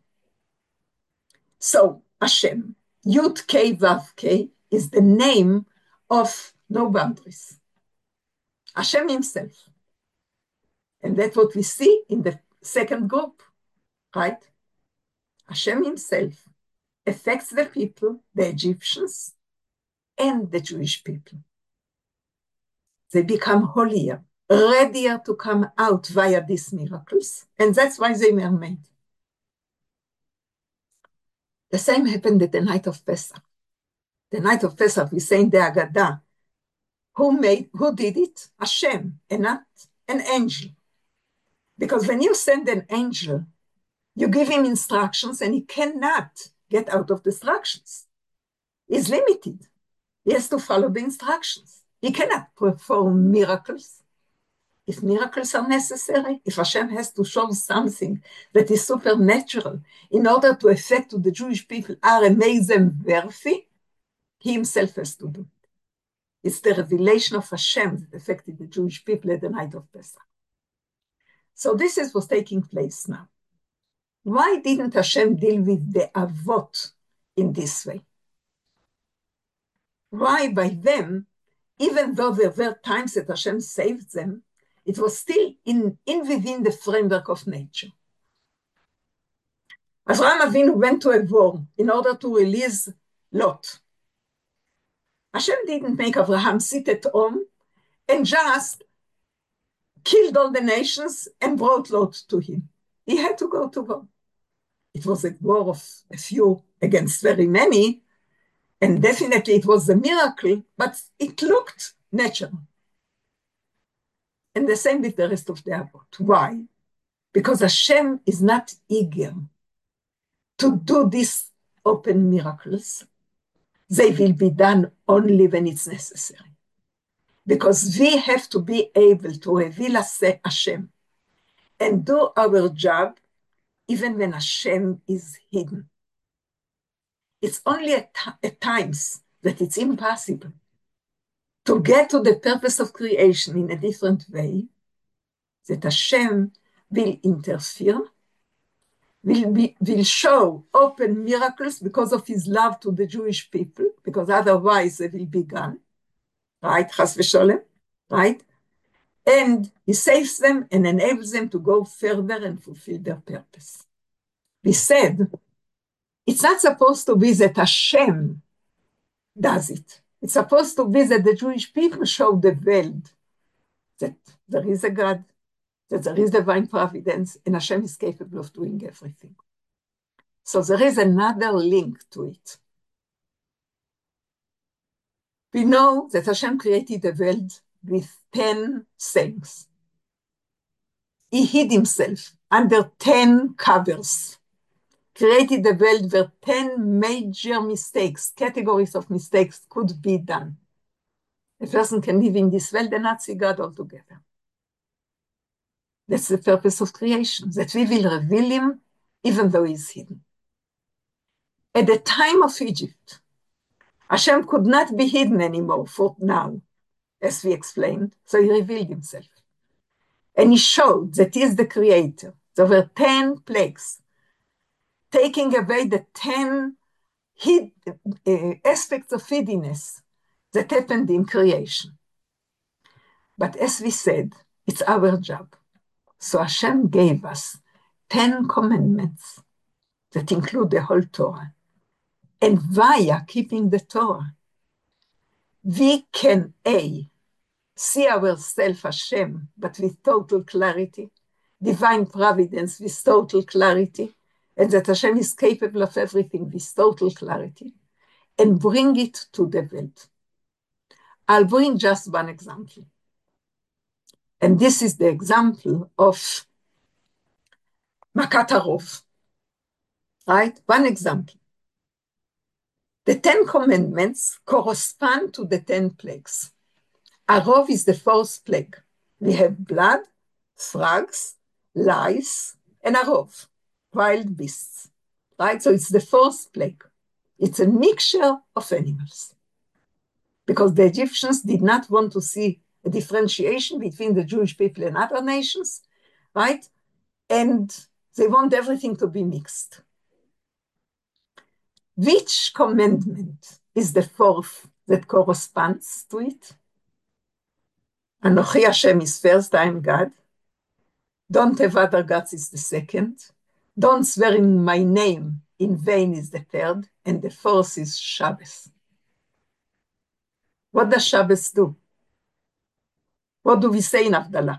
So Hashem, Yud K Vav K, is the name of no boundaries. Hashem himself. And that's what we see in the second group, right? Hashem himself affects the people, the Egyptians, and the Jewish people. They become holier, readier to come out via these miracles, and that's why they were made. The same happened at the night of Pesach. The night of Pesach, we say in the Haggadah, who made, who did it? Hashem, and not an angel. Because when you send an angel, you give him instructions and he cannot get out of the instructions. He's limited. He has to follow the instructions. He cannot perform miracles. If miracles are necessary, if Hashem has to show something that is supernatural in order to effect to the Jewish people are and make them worthy, he himself has to do it. It's the revelation of Hashem that affected the Jewish people at the night of Pesach. So this is what's taking place now. Why didn't Hashem deal with the Avot in this way? Why by them, even though there were times that Hashem saved them, it was still in, in within the framework of nature. Avraham Avinu went to a war in order to release Lot. Hashem didn't make Abraham sit at home and just killed all the nations and brought Lot to him. He had to go to war. It was a war of a few against very many, and definitely it was a miracle, but it looked natural. And the same with the rest of the Avot. Why? Because Hashem is not eager to do these open miracles. They will be done only when it's necessary. Because we have to be able to reveal Hashem and do our job even when Hashem is hidden. It's only at, at times that it's impossible to get to the purpose of creation in a different way, that Hashem will interfere, will, be, will show open miracles because of his love to the Jewish people, because otherwise they will be gone, right? Chas v'sholem, right? And he saves them and enables them to go further and fulfill their purpose. We said, it's not supposed to be that Hashem does it. It's supposed to be that the Jewish people show the world that there is a God, that there is divine providence, and Hashem is capable of doing everything. So there is another link to it. We know that Hashem created the world with ten things. He hid himself under ten covers. created a world where ten major mistakes, categories of mistakes could be done. A person can live in this world and not see God altogether. That's the purpose of creation, that we will reveal him even though he's hidden. At the time of Egypt, Hashem could not be hidden anymore for now, as we explained, so he revealed himself. And he showed that he is the creator. There were ten plagues, taking away the ten hid, uh, aspects of hiddenness that happened in creation. But as we said, it's our job. So Hashem gave us ten commandments that include the whole Torah. And via keeping the Torah, we can, A, see ourselves Hashem, but with total clarity, divine providence with total clarity, and that Hashem is capable of everything with total clarity, and bring it to the world. I'll bring just one example. And this is the example of Makat HaRov, right? One example. The Ten Commandments correspond to the ten plagues. Arov is the fourth plague. We have blood, frogs, lice, and arov, wild beasts, right? So it's the fourth plague. It's a mixture of animals. Because the Egyptians did not want to see a differentiation between the Jewish people and other nations, right? And they want everything to be mixed. Which commandment is the fourth that corresponds to it? Anochi Hashem is first, I am God. Don't have other gods is the second. Don't swear in my name in vain is the third. And the fourth is Shabbos. What does Shabbos do? What do we say in Havdalah?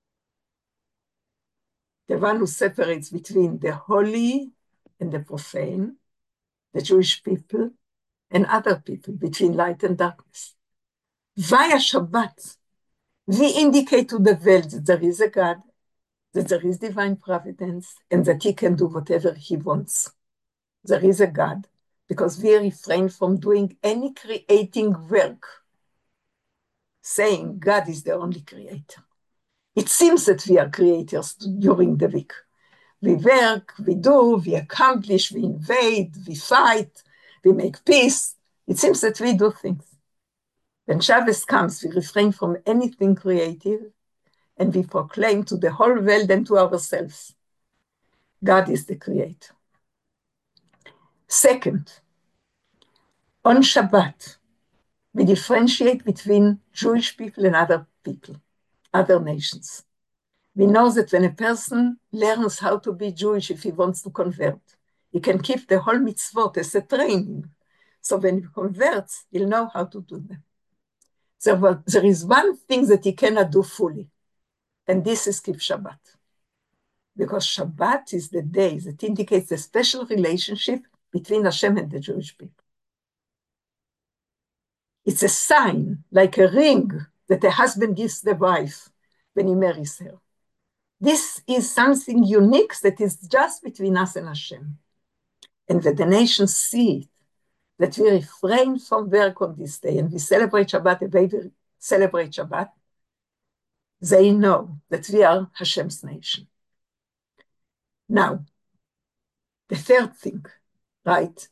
The one who separates between the holy and the profane, the Jewish people and other people, between light and darkness. Via Shabbat, we indicate to the world that there is a God, that there is divine providence, and that he can do whatever he wants. There is a God, because we refrain from doing any creating work, saying God is the only creator. It seems that we are creators during the week. We work, we do, we accomplish, we invade, we fight, we make peace. It seems that we do things. When Shabbos comes, we refrain from anything creative and we proclaim to the whole world and to ourselves, God is the creator. Second, on Shabbat, we differentiate between Jewish people and other people, other nations. We know that when a person learns how to be Jewish, if he wants to convert, he can keep the whole mitzvot as a training. So when he converts, he'll know how to do them. So there is one thing that he cannot do fully, and this is keep Shabbat. Because Shabbat is the day that indicates the special relationship between Hashem and the Jewish people. It's a sign, like a ring, that a husband gives the wife when he marries her. This is something unique that is just between us and Hashem. And that the nations see it, that we refrain from work on this day and we celebrate Shabbat the way we celebrate Shabbat, they know that we are Hashem's nation. Now, the third thing, right?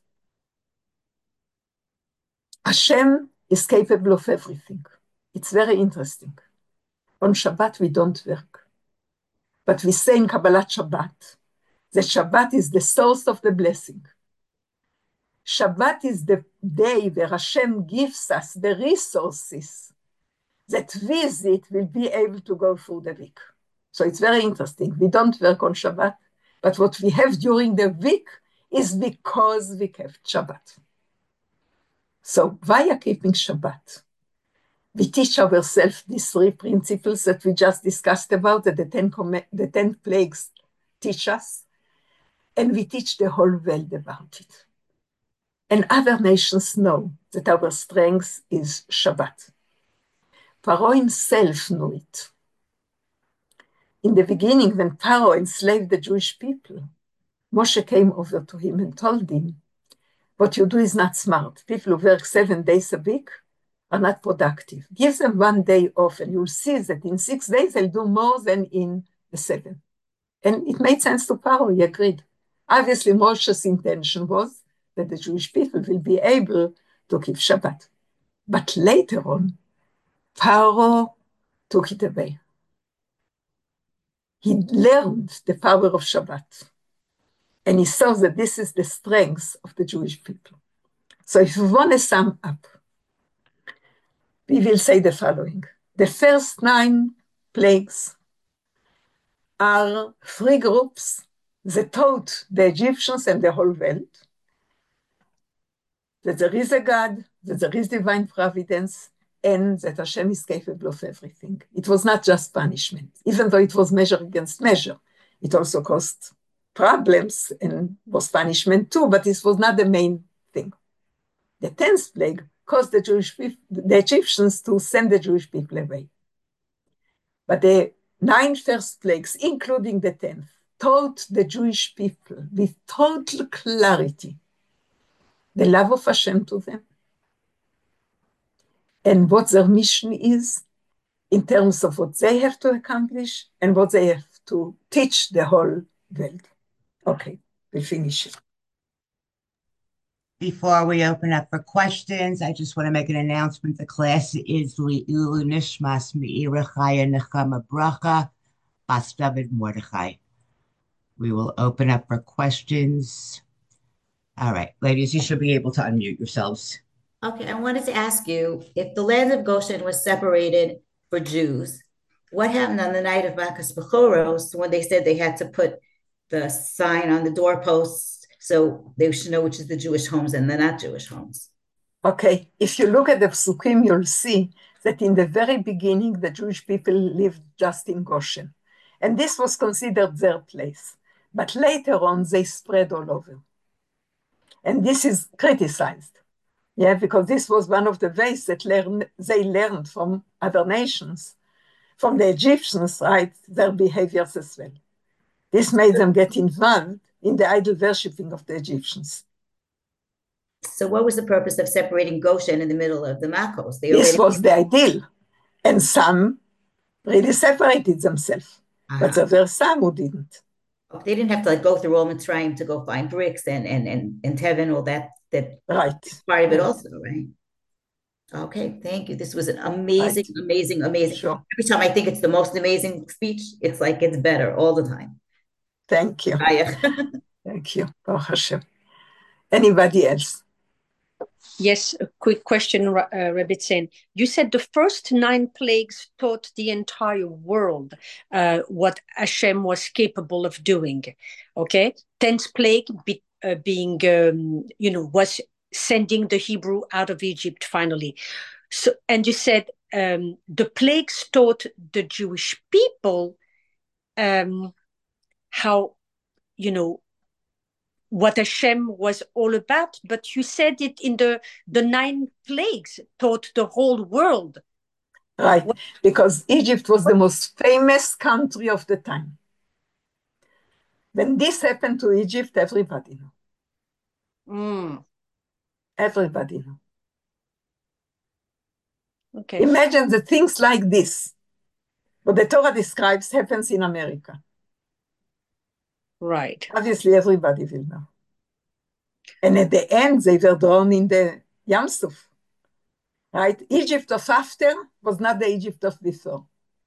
Hashem is capable of everything. It's very interesting. On Shabbat, we don't work. But we say in Kabbalat Shabbat that Shabbat is the source of the blessing. Shabbat is the day where Hashem gives us the resources that with it we'll be able to go through the week. So it's very interesting. We don't work on Shabbat, but what we have during the week is because we kept Shabbat. So via keeping Shabbat, we teach ourselves these three principles that we just discussed about, that the ten, com- the ten plagues teach us, and we teach the whole world about it. And other nations know that our strength is Shabbat. Pharaoh himself knew it. In the beginning, when Pharaoh enslaved the Jewish people, Moshe came over to him and told him, what you do is not smart. People who work seven days a week are not productive. Give them one day off and you'll see that in six days they'll do more than in the seven. And it made sense to Paro, he agreed. Obviously, Moshe's intention was that the Jewish people will be able to keep Shabbat. But later on, Paro took it away. He learned the power of Shabbat. And he saw that this is the strength of the Jewish people. So if we want to sum up, we will say the following. The first nine plagues are three groups that taught the Egyptians and the whole world that there is a God, that there is divine providence, and that Hashem is capable of everything. It was not just punishment, even though it was measure against measure. It also caused problems and was punishment too, but this was not the main thing. The tenth plague caused the Jewish people, the Egyptians to send the Jewish people away. But the nine first plagues, including the tenth, taught the Jewish people with total clarity the love of Hashem to them and what their mission is in terms of what they have to accomplish and what they have to teach the whole world. Okay, we finish it. Before we open up for questions, I just want to make an announcement. The class is Li'ilu Nishmas Me'ira Chaya Nechama Bracha Bas David Mordechai. We will open up for questions. All right, ladies, you should be able to unmute yourselves. Okay, I wanted to ask you, if the land of Goshen was separated for Jews, what happened on the night of Makas Bechoros when they said they had to put the sign on the doorposts so they should know which is the Jewish homes and the not Jewish homes? Okay, if you look at the Psukim, you'll see that in the very beginning, the Jewish people lived just in Goshen. And this was considered their place. But later on, they spread all over. And this is criticized. Yeah, because this was one of the ways that learn, they learned from other nations, from the Egyptians, right, their behaviors as well. This made them get involved in the idol worshipping of the Egyptians. So what was the purpose of separating Goshen in the middle of the Makos? They this was the ideal. And some really separated themselves. Uh-huh. But there were some who didn't. They didn't have to like go through all Mitzrayim to go find bricks and and and, and Tevin, all that. That right. Part of it also, right? Okay, thank you. This was an amazing, right. amazing, amazing. Sure. Every time I think it's the most amazing speech, it's like it's better all the time. Thank you. Thank you. Baruch Hashem. Anybody else? Yes, a quick question, uh, Rebbitzin. You said the first nine plagues taught the entire world uh, what Hashem was capable of doing. Okay, tenth plague be, uh, being, um, you know, was sending the Hebrew out of Egypt finally. So, and you said um, the plagues taught the Jewish people um, how, you know, what Hashem was all about, but you said it in the, the nine plagues taught the whole world. Right, what? Because Egypt was the most famous country of the time. When this happened to Egypt, everybody knew. Mm. Everybody knew. Okay. Imagine the things like this, what the Torah describes happens in America. Right. Obviously, everybody will know. And at the end, they were drawn in the Yam Suf. Right? Egypt of after was not the Egypt of before.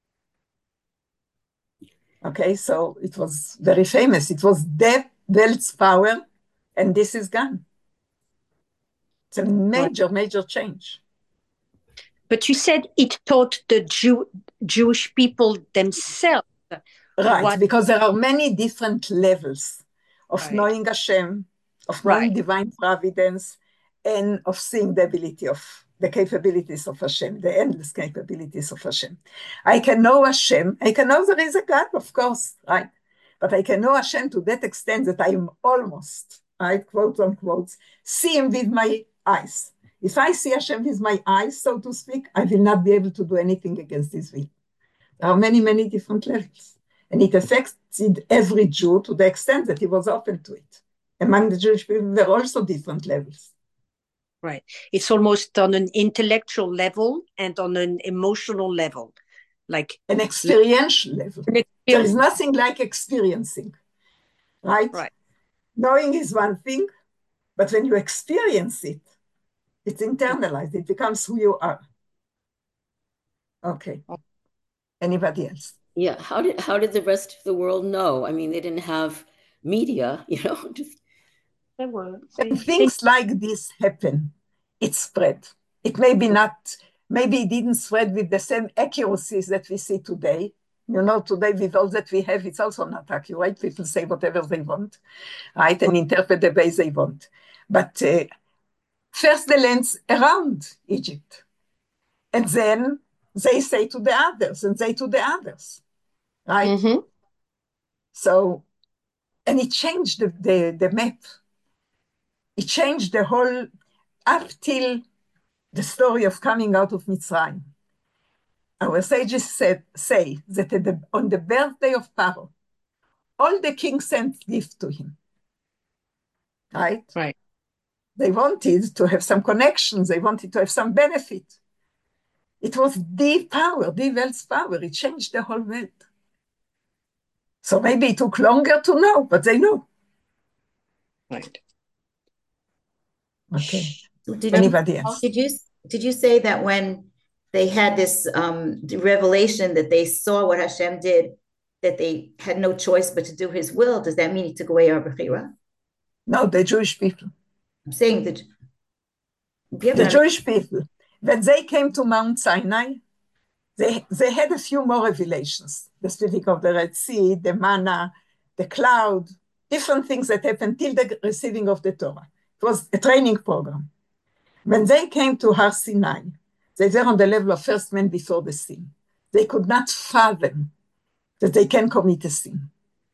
Okay, so it was very famous. It was the world's power, and this is gone. It's a major, major change. But you said it taught the Jew, Jewish people themselves. Right, what... because there are many different levels of right. knowing Hashem, of knowing right. divine providence, and of seeing the ability of the capabilities of Hashem, the endless capabilities of Hashem. I can know Hashem, I can know there is a God, of course, right? But I can know Hashem to that extent that I am almost, right, quote unquote, see him with my eyes. If I see Hashem with my eyes, so to speak, I will not be able to do anything against his will. There are many, many different levels. And it affected every Jew to the extent that he was open to it. Among the Jewish people, there were also different levels. Right. It's almost on an intellectual level and on an emotional level. Like an experiential level. An experience. There is nothing like experiencing, right? Right. Knowing is one thing, but when you experience it, it's internalized. It becomes who you are. Okay. Anybody else? Yeah. How did how did the rest of the world know? I mean, they didn't have media, you know. Just... There were When things like this happen, it spread. It may be not, maybe it didn't spread with the same accuracies that we see today. You know, today with all that we have, it's also not accurate. People say whatever they want, right? And interpret the way they want. But uh, first the lands around Egypt. And then they say to the others, and they to the others, right? Mm-hmm. So, and it changed the, the, the map. It changed the whole, up till the story of coming out of Mitzrayim. Our sages said, say that at the, on the birthday of Paro, all the kings sent gifts to him, right? Right. They wanted to have some connections. They wanted to have some benefit. It was the power, the world's power. It changed the whole world. So maybe it took longer to know, but they know. Right. Okay. So did Anybody you, else? Did you did you say that when they had this um, revelation that they saw what Hashem did, that they had no choice but to do His will? Does that mean He took away our bechira? No, the Jewish people. I'm saying that the Jewish people, when they came to Mount Sinai, they they had a few more revelations. The splitting of the Red Sea, the manna, the cloud, different things that happened till the receiving of the Torah. It was a training program. When they came to Har Sinai, they were on the level of first man before the sin. They could not fathom that they can commit a sin.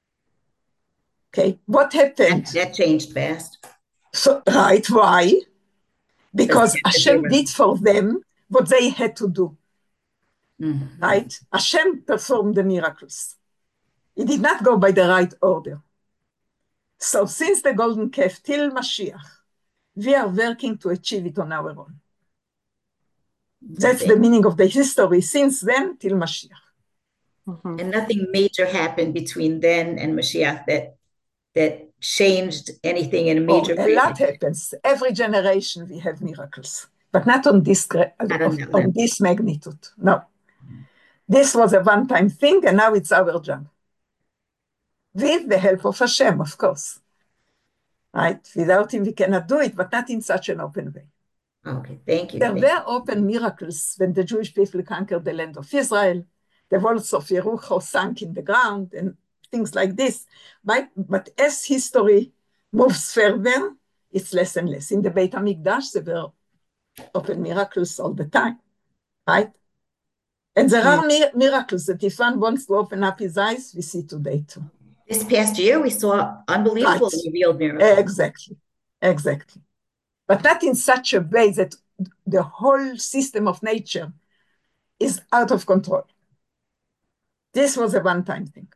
Okay, what happened? That, that changed fast. So, right, why? Because Hashem did for them what they had to do. Mm-hmm. Right? Hashem performed the miracles. He did not go by the right order. So since the golden calf till Mashiach, we are working to achieve it on our own. That's the meaning of the history since then till Mashiach. Mm-hmm. And nothing major happened between then and Mashiach that that changed anything in a major oh, a lot happens. Every generation we have miracles, but not on this, not on, of, on this magnitude. No. This was a one-time thing, and now it's our job. With the help of Hashem, of course. Right? Without him, we cannot do it, but not in such an open way. Okay, thank you. There thank were you. open miracles when the Jewish people conquered the land of Israel. The walls of Yerucho sank in the ground and things like this. But, but as history moves further, it's less and less. In the Beit HaMikdash, there were open miracles all the time, right? And there are mi- miracles that if one wants to open up his eyes, we see today too. This past year, we saw unbelievable right. revealed miracles. Exactly, exactly. But not in such a way that the whole system of nature is out of control. This was a one-time thing.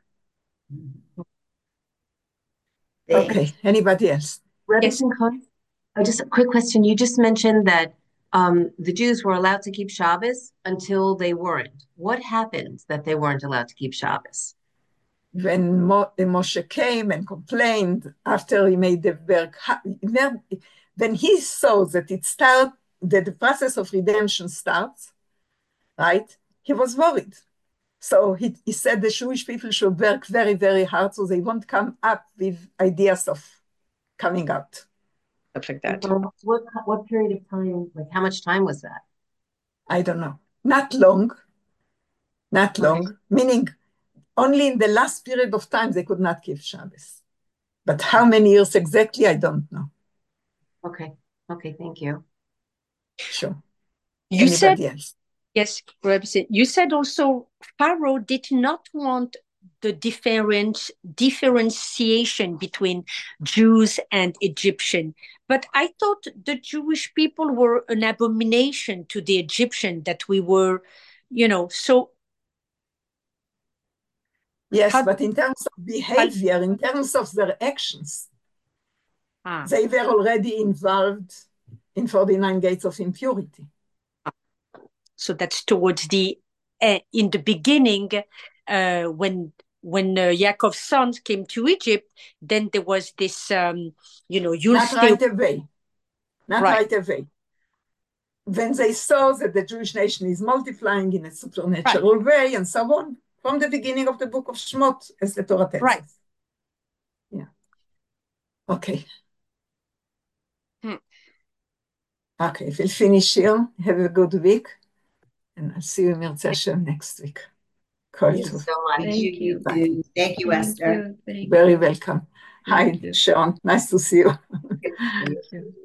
Thanks. Okay, anybody else? Yes. Oh, just a quick question. You just mentioned that um, the Jews were allowed to keep Shabbos until they weren't. What happened that they weren't allowed to keep Shabbos? When Mo- Moshe came and complained after he made the work, when he saw that it start, that the process of redemption starts, right? He was worried. So he, he said the Jewish people should work very, very hard so they won't come up with ideas of coming out. Stuff like that. What, what period of time, like how much time was that? I don't know. Not long. Not long. Okay. Meaning only in the last period of time they could not keep Shabbos. But how many years exactly, I don't know. Okay. Okay, thank you. Sure. You Anybody said, else? Yes, you said also Pharaoh did not want the difference, differentiation between Jews and Egyptian. But I thought the Jewish people were an abomination to the Egyptian, that we were, you know, so. Yes, How- but in terms of behavior, in terms of their actions, Ah. they were already involved in forty-nine gates of impurity. So that's towards the uh, in the beginning, uh, when when uh, Yaakov's sons came to Egypt, then there was this, um, you know, you'll Not stay right away. Not Right. right away. When they saw that the Jewish nation is multiplying in a supernatural way and so on, from the beginning of the book of Shmot, as the Torah tells Right. us. Yeah. Okay. Hmm. Okay, we'll finish here. Have a good week. And I'll see you in Mirza Hashem next week. Kol Thank you tov. so much. Thank you. Thank you, Thank Esther. you. Thank Very you. welcome. Thank Hi, you. Sharon. Nice to see you. Thank you.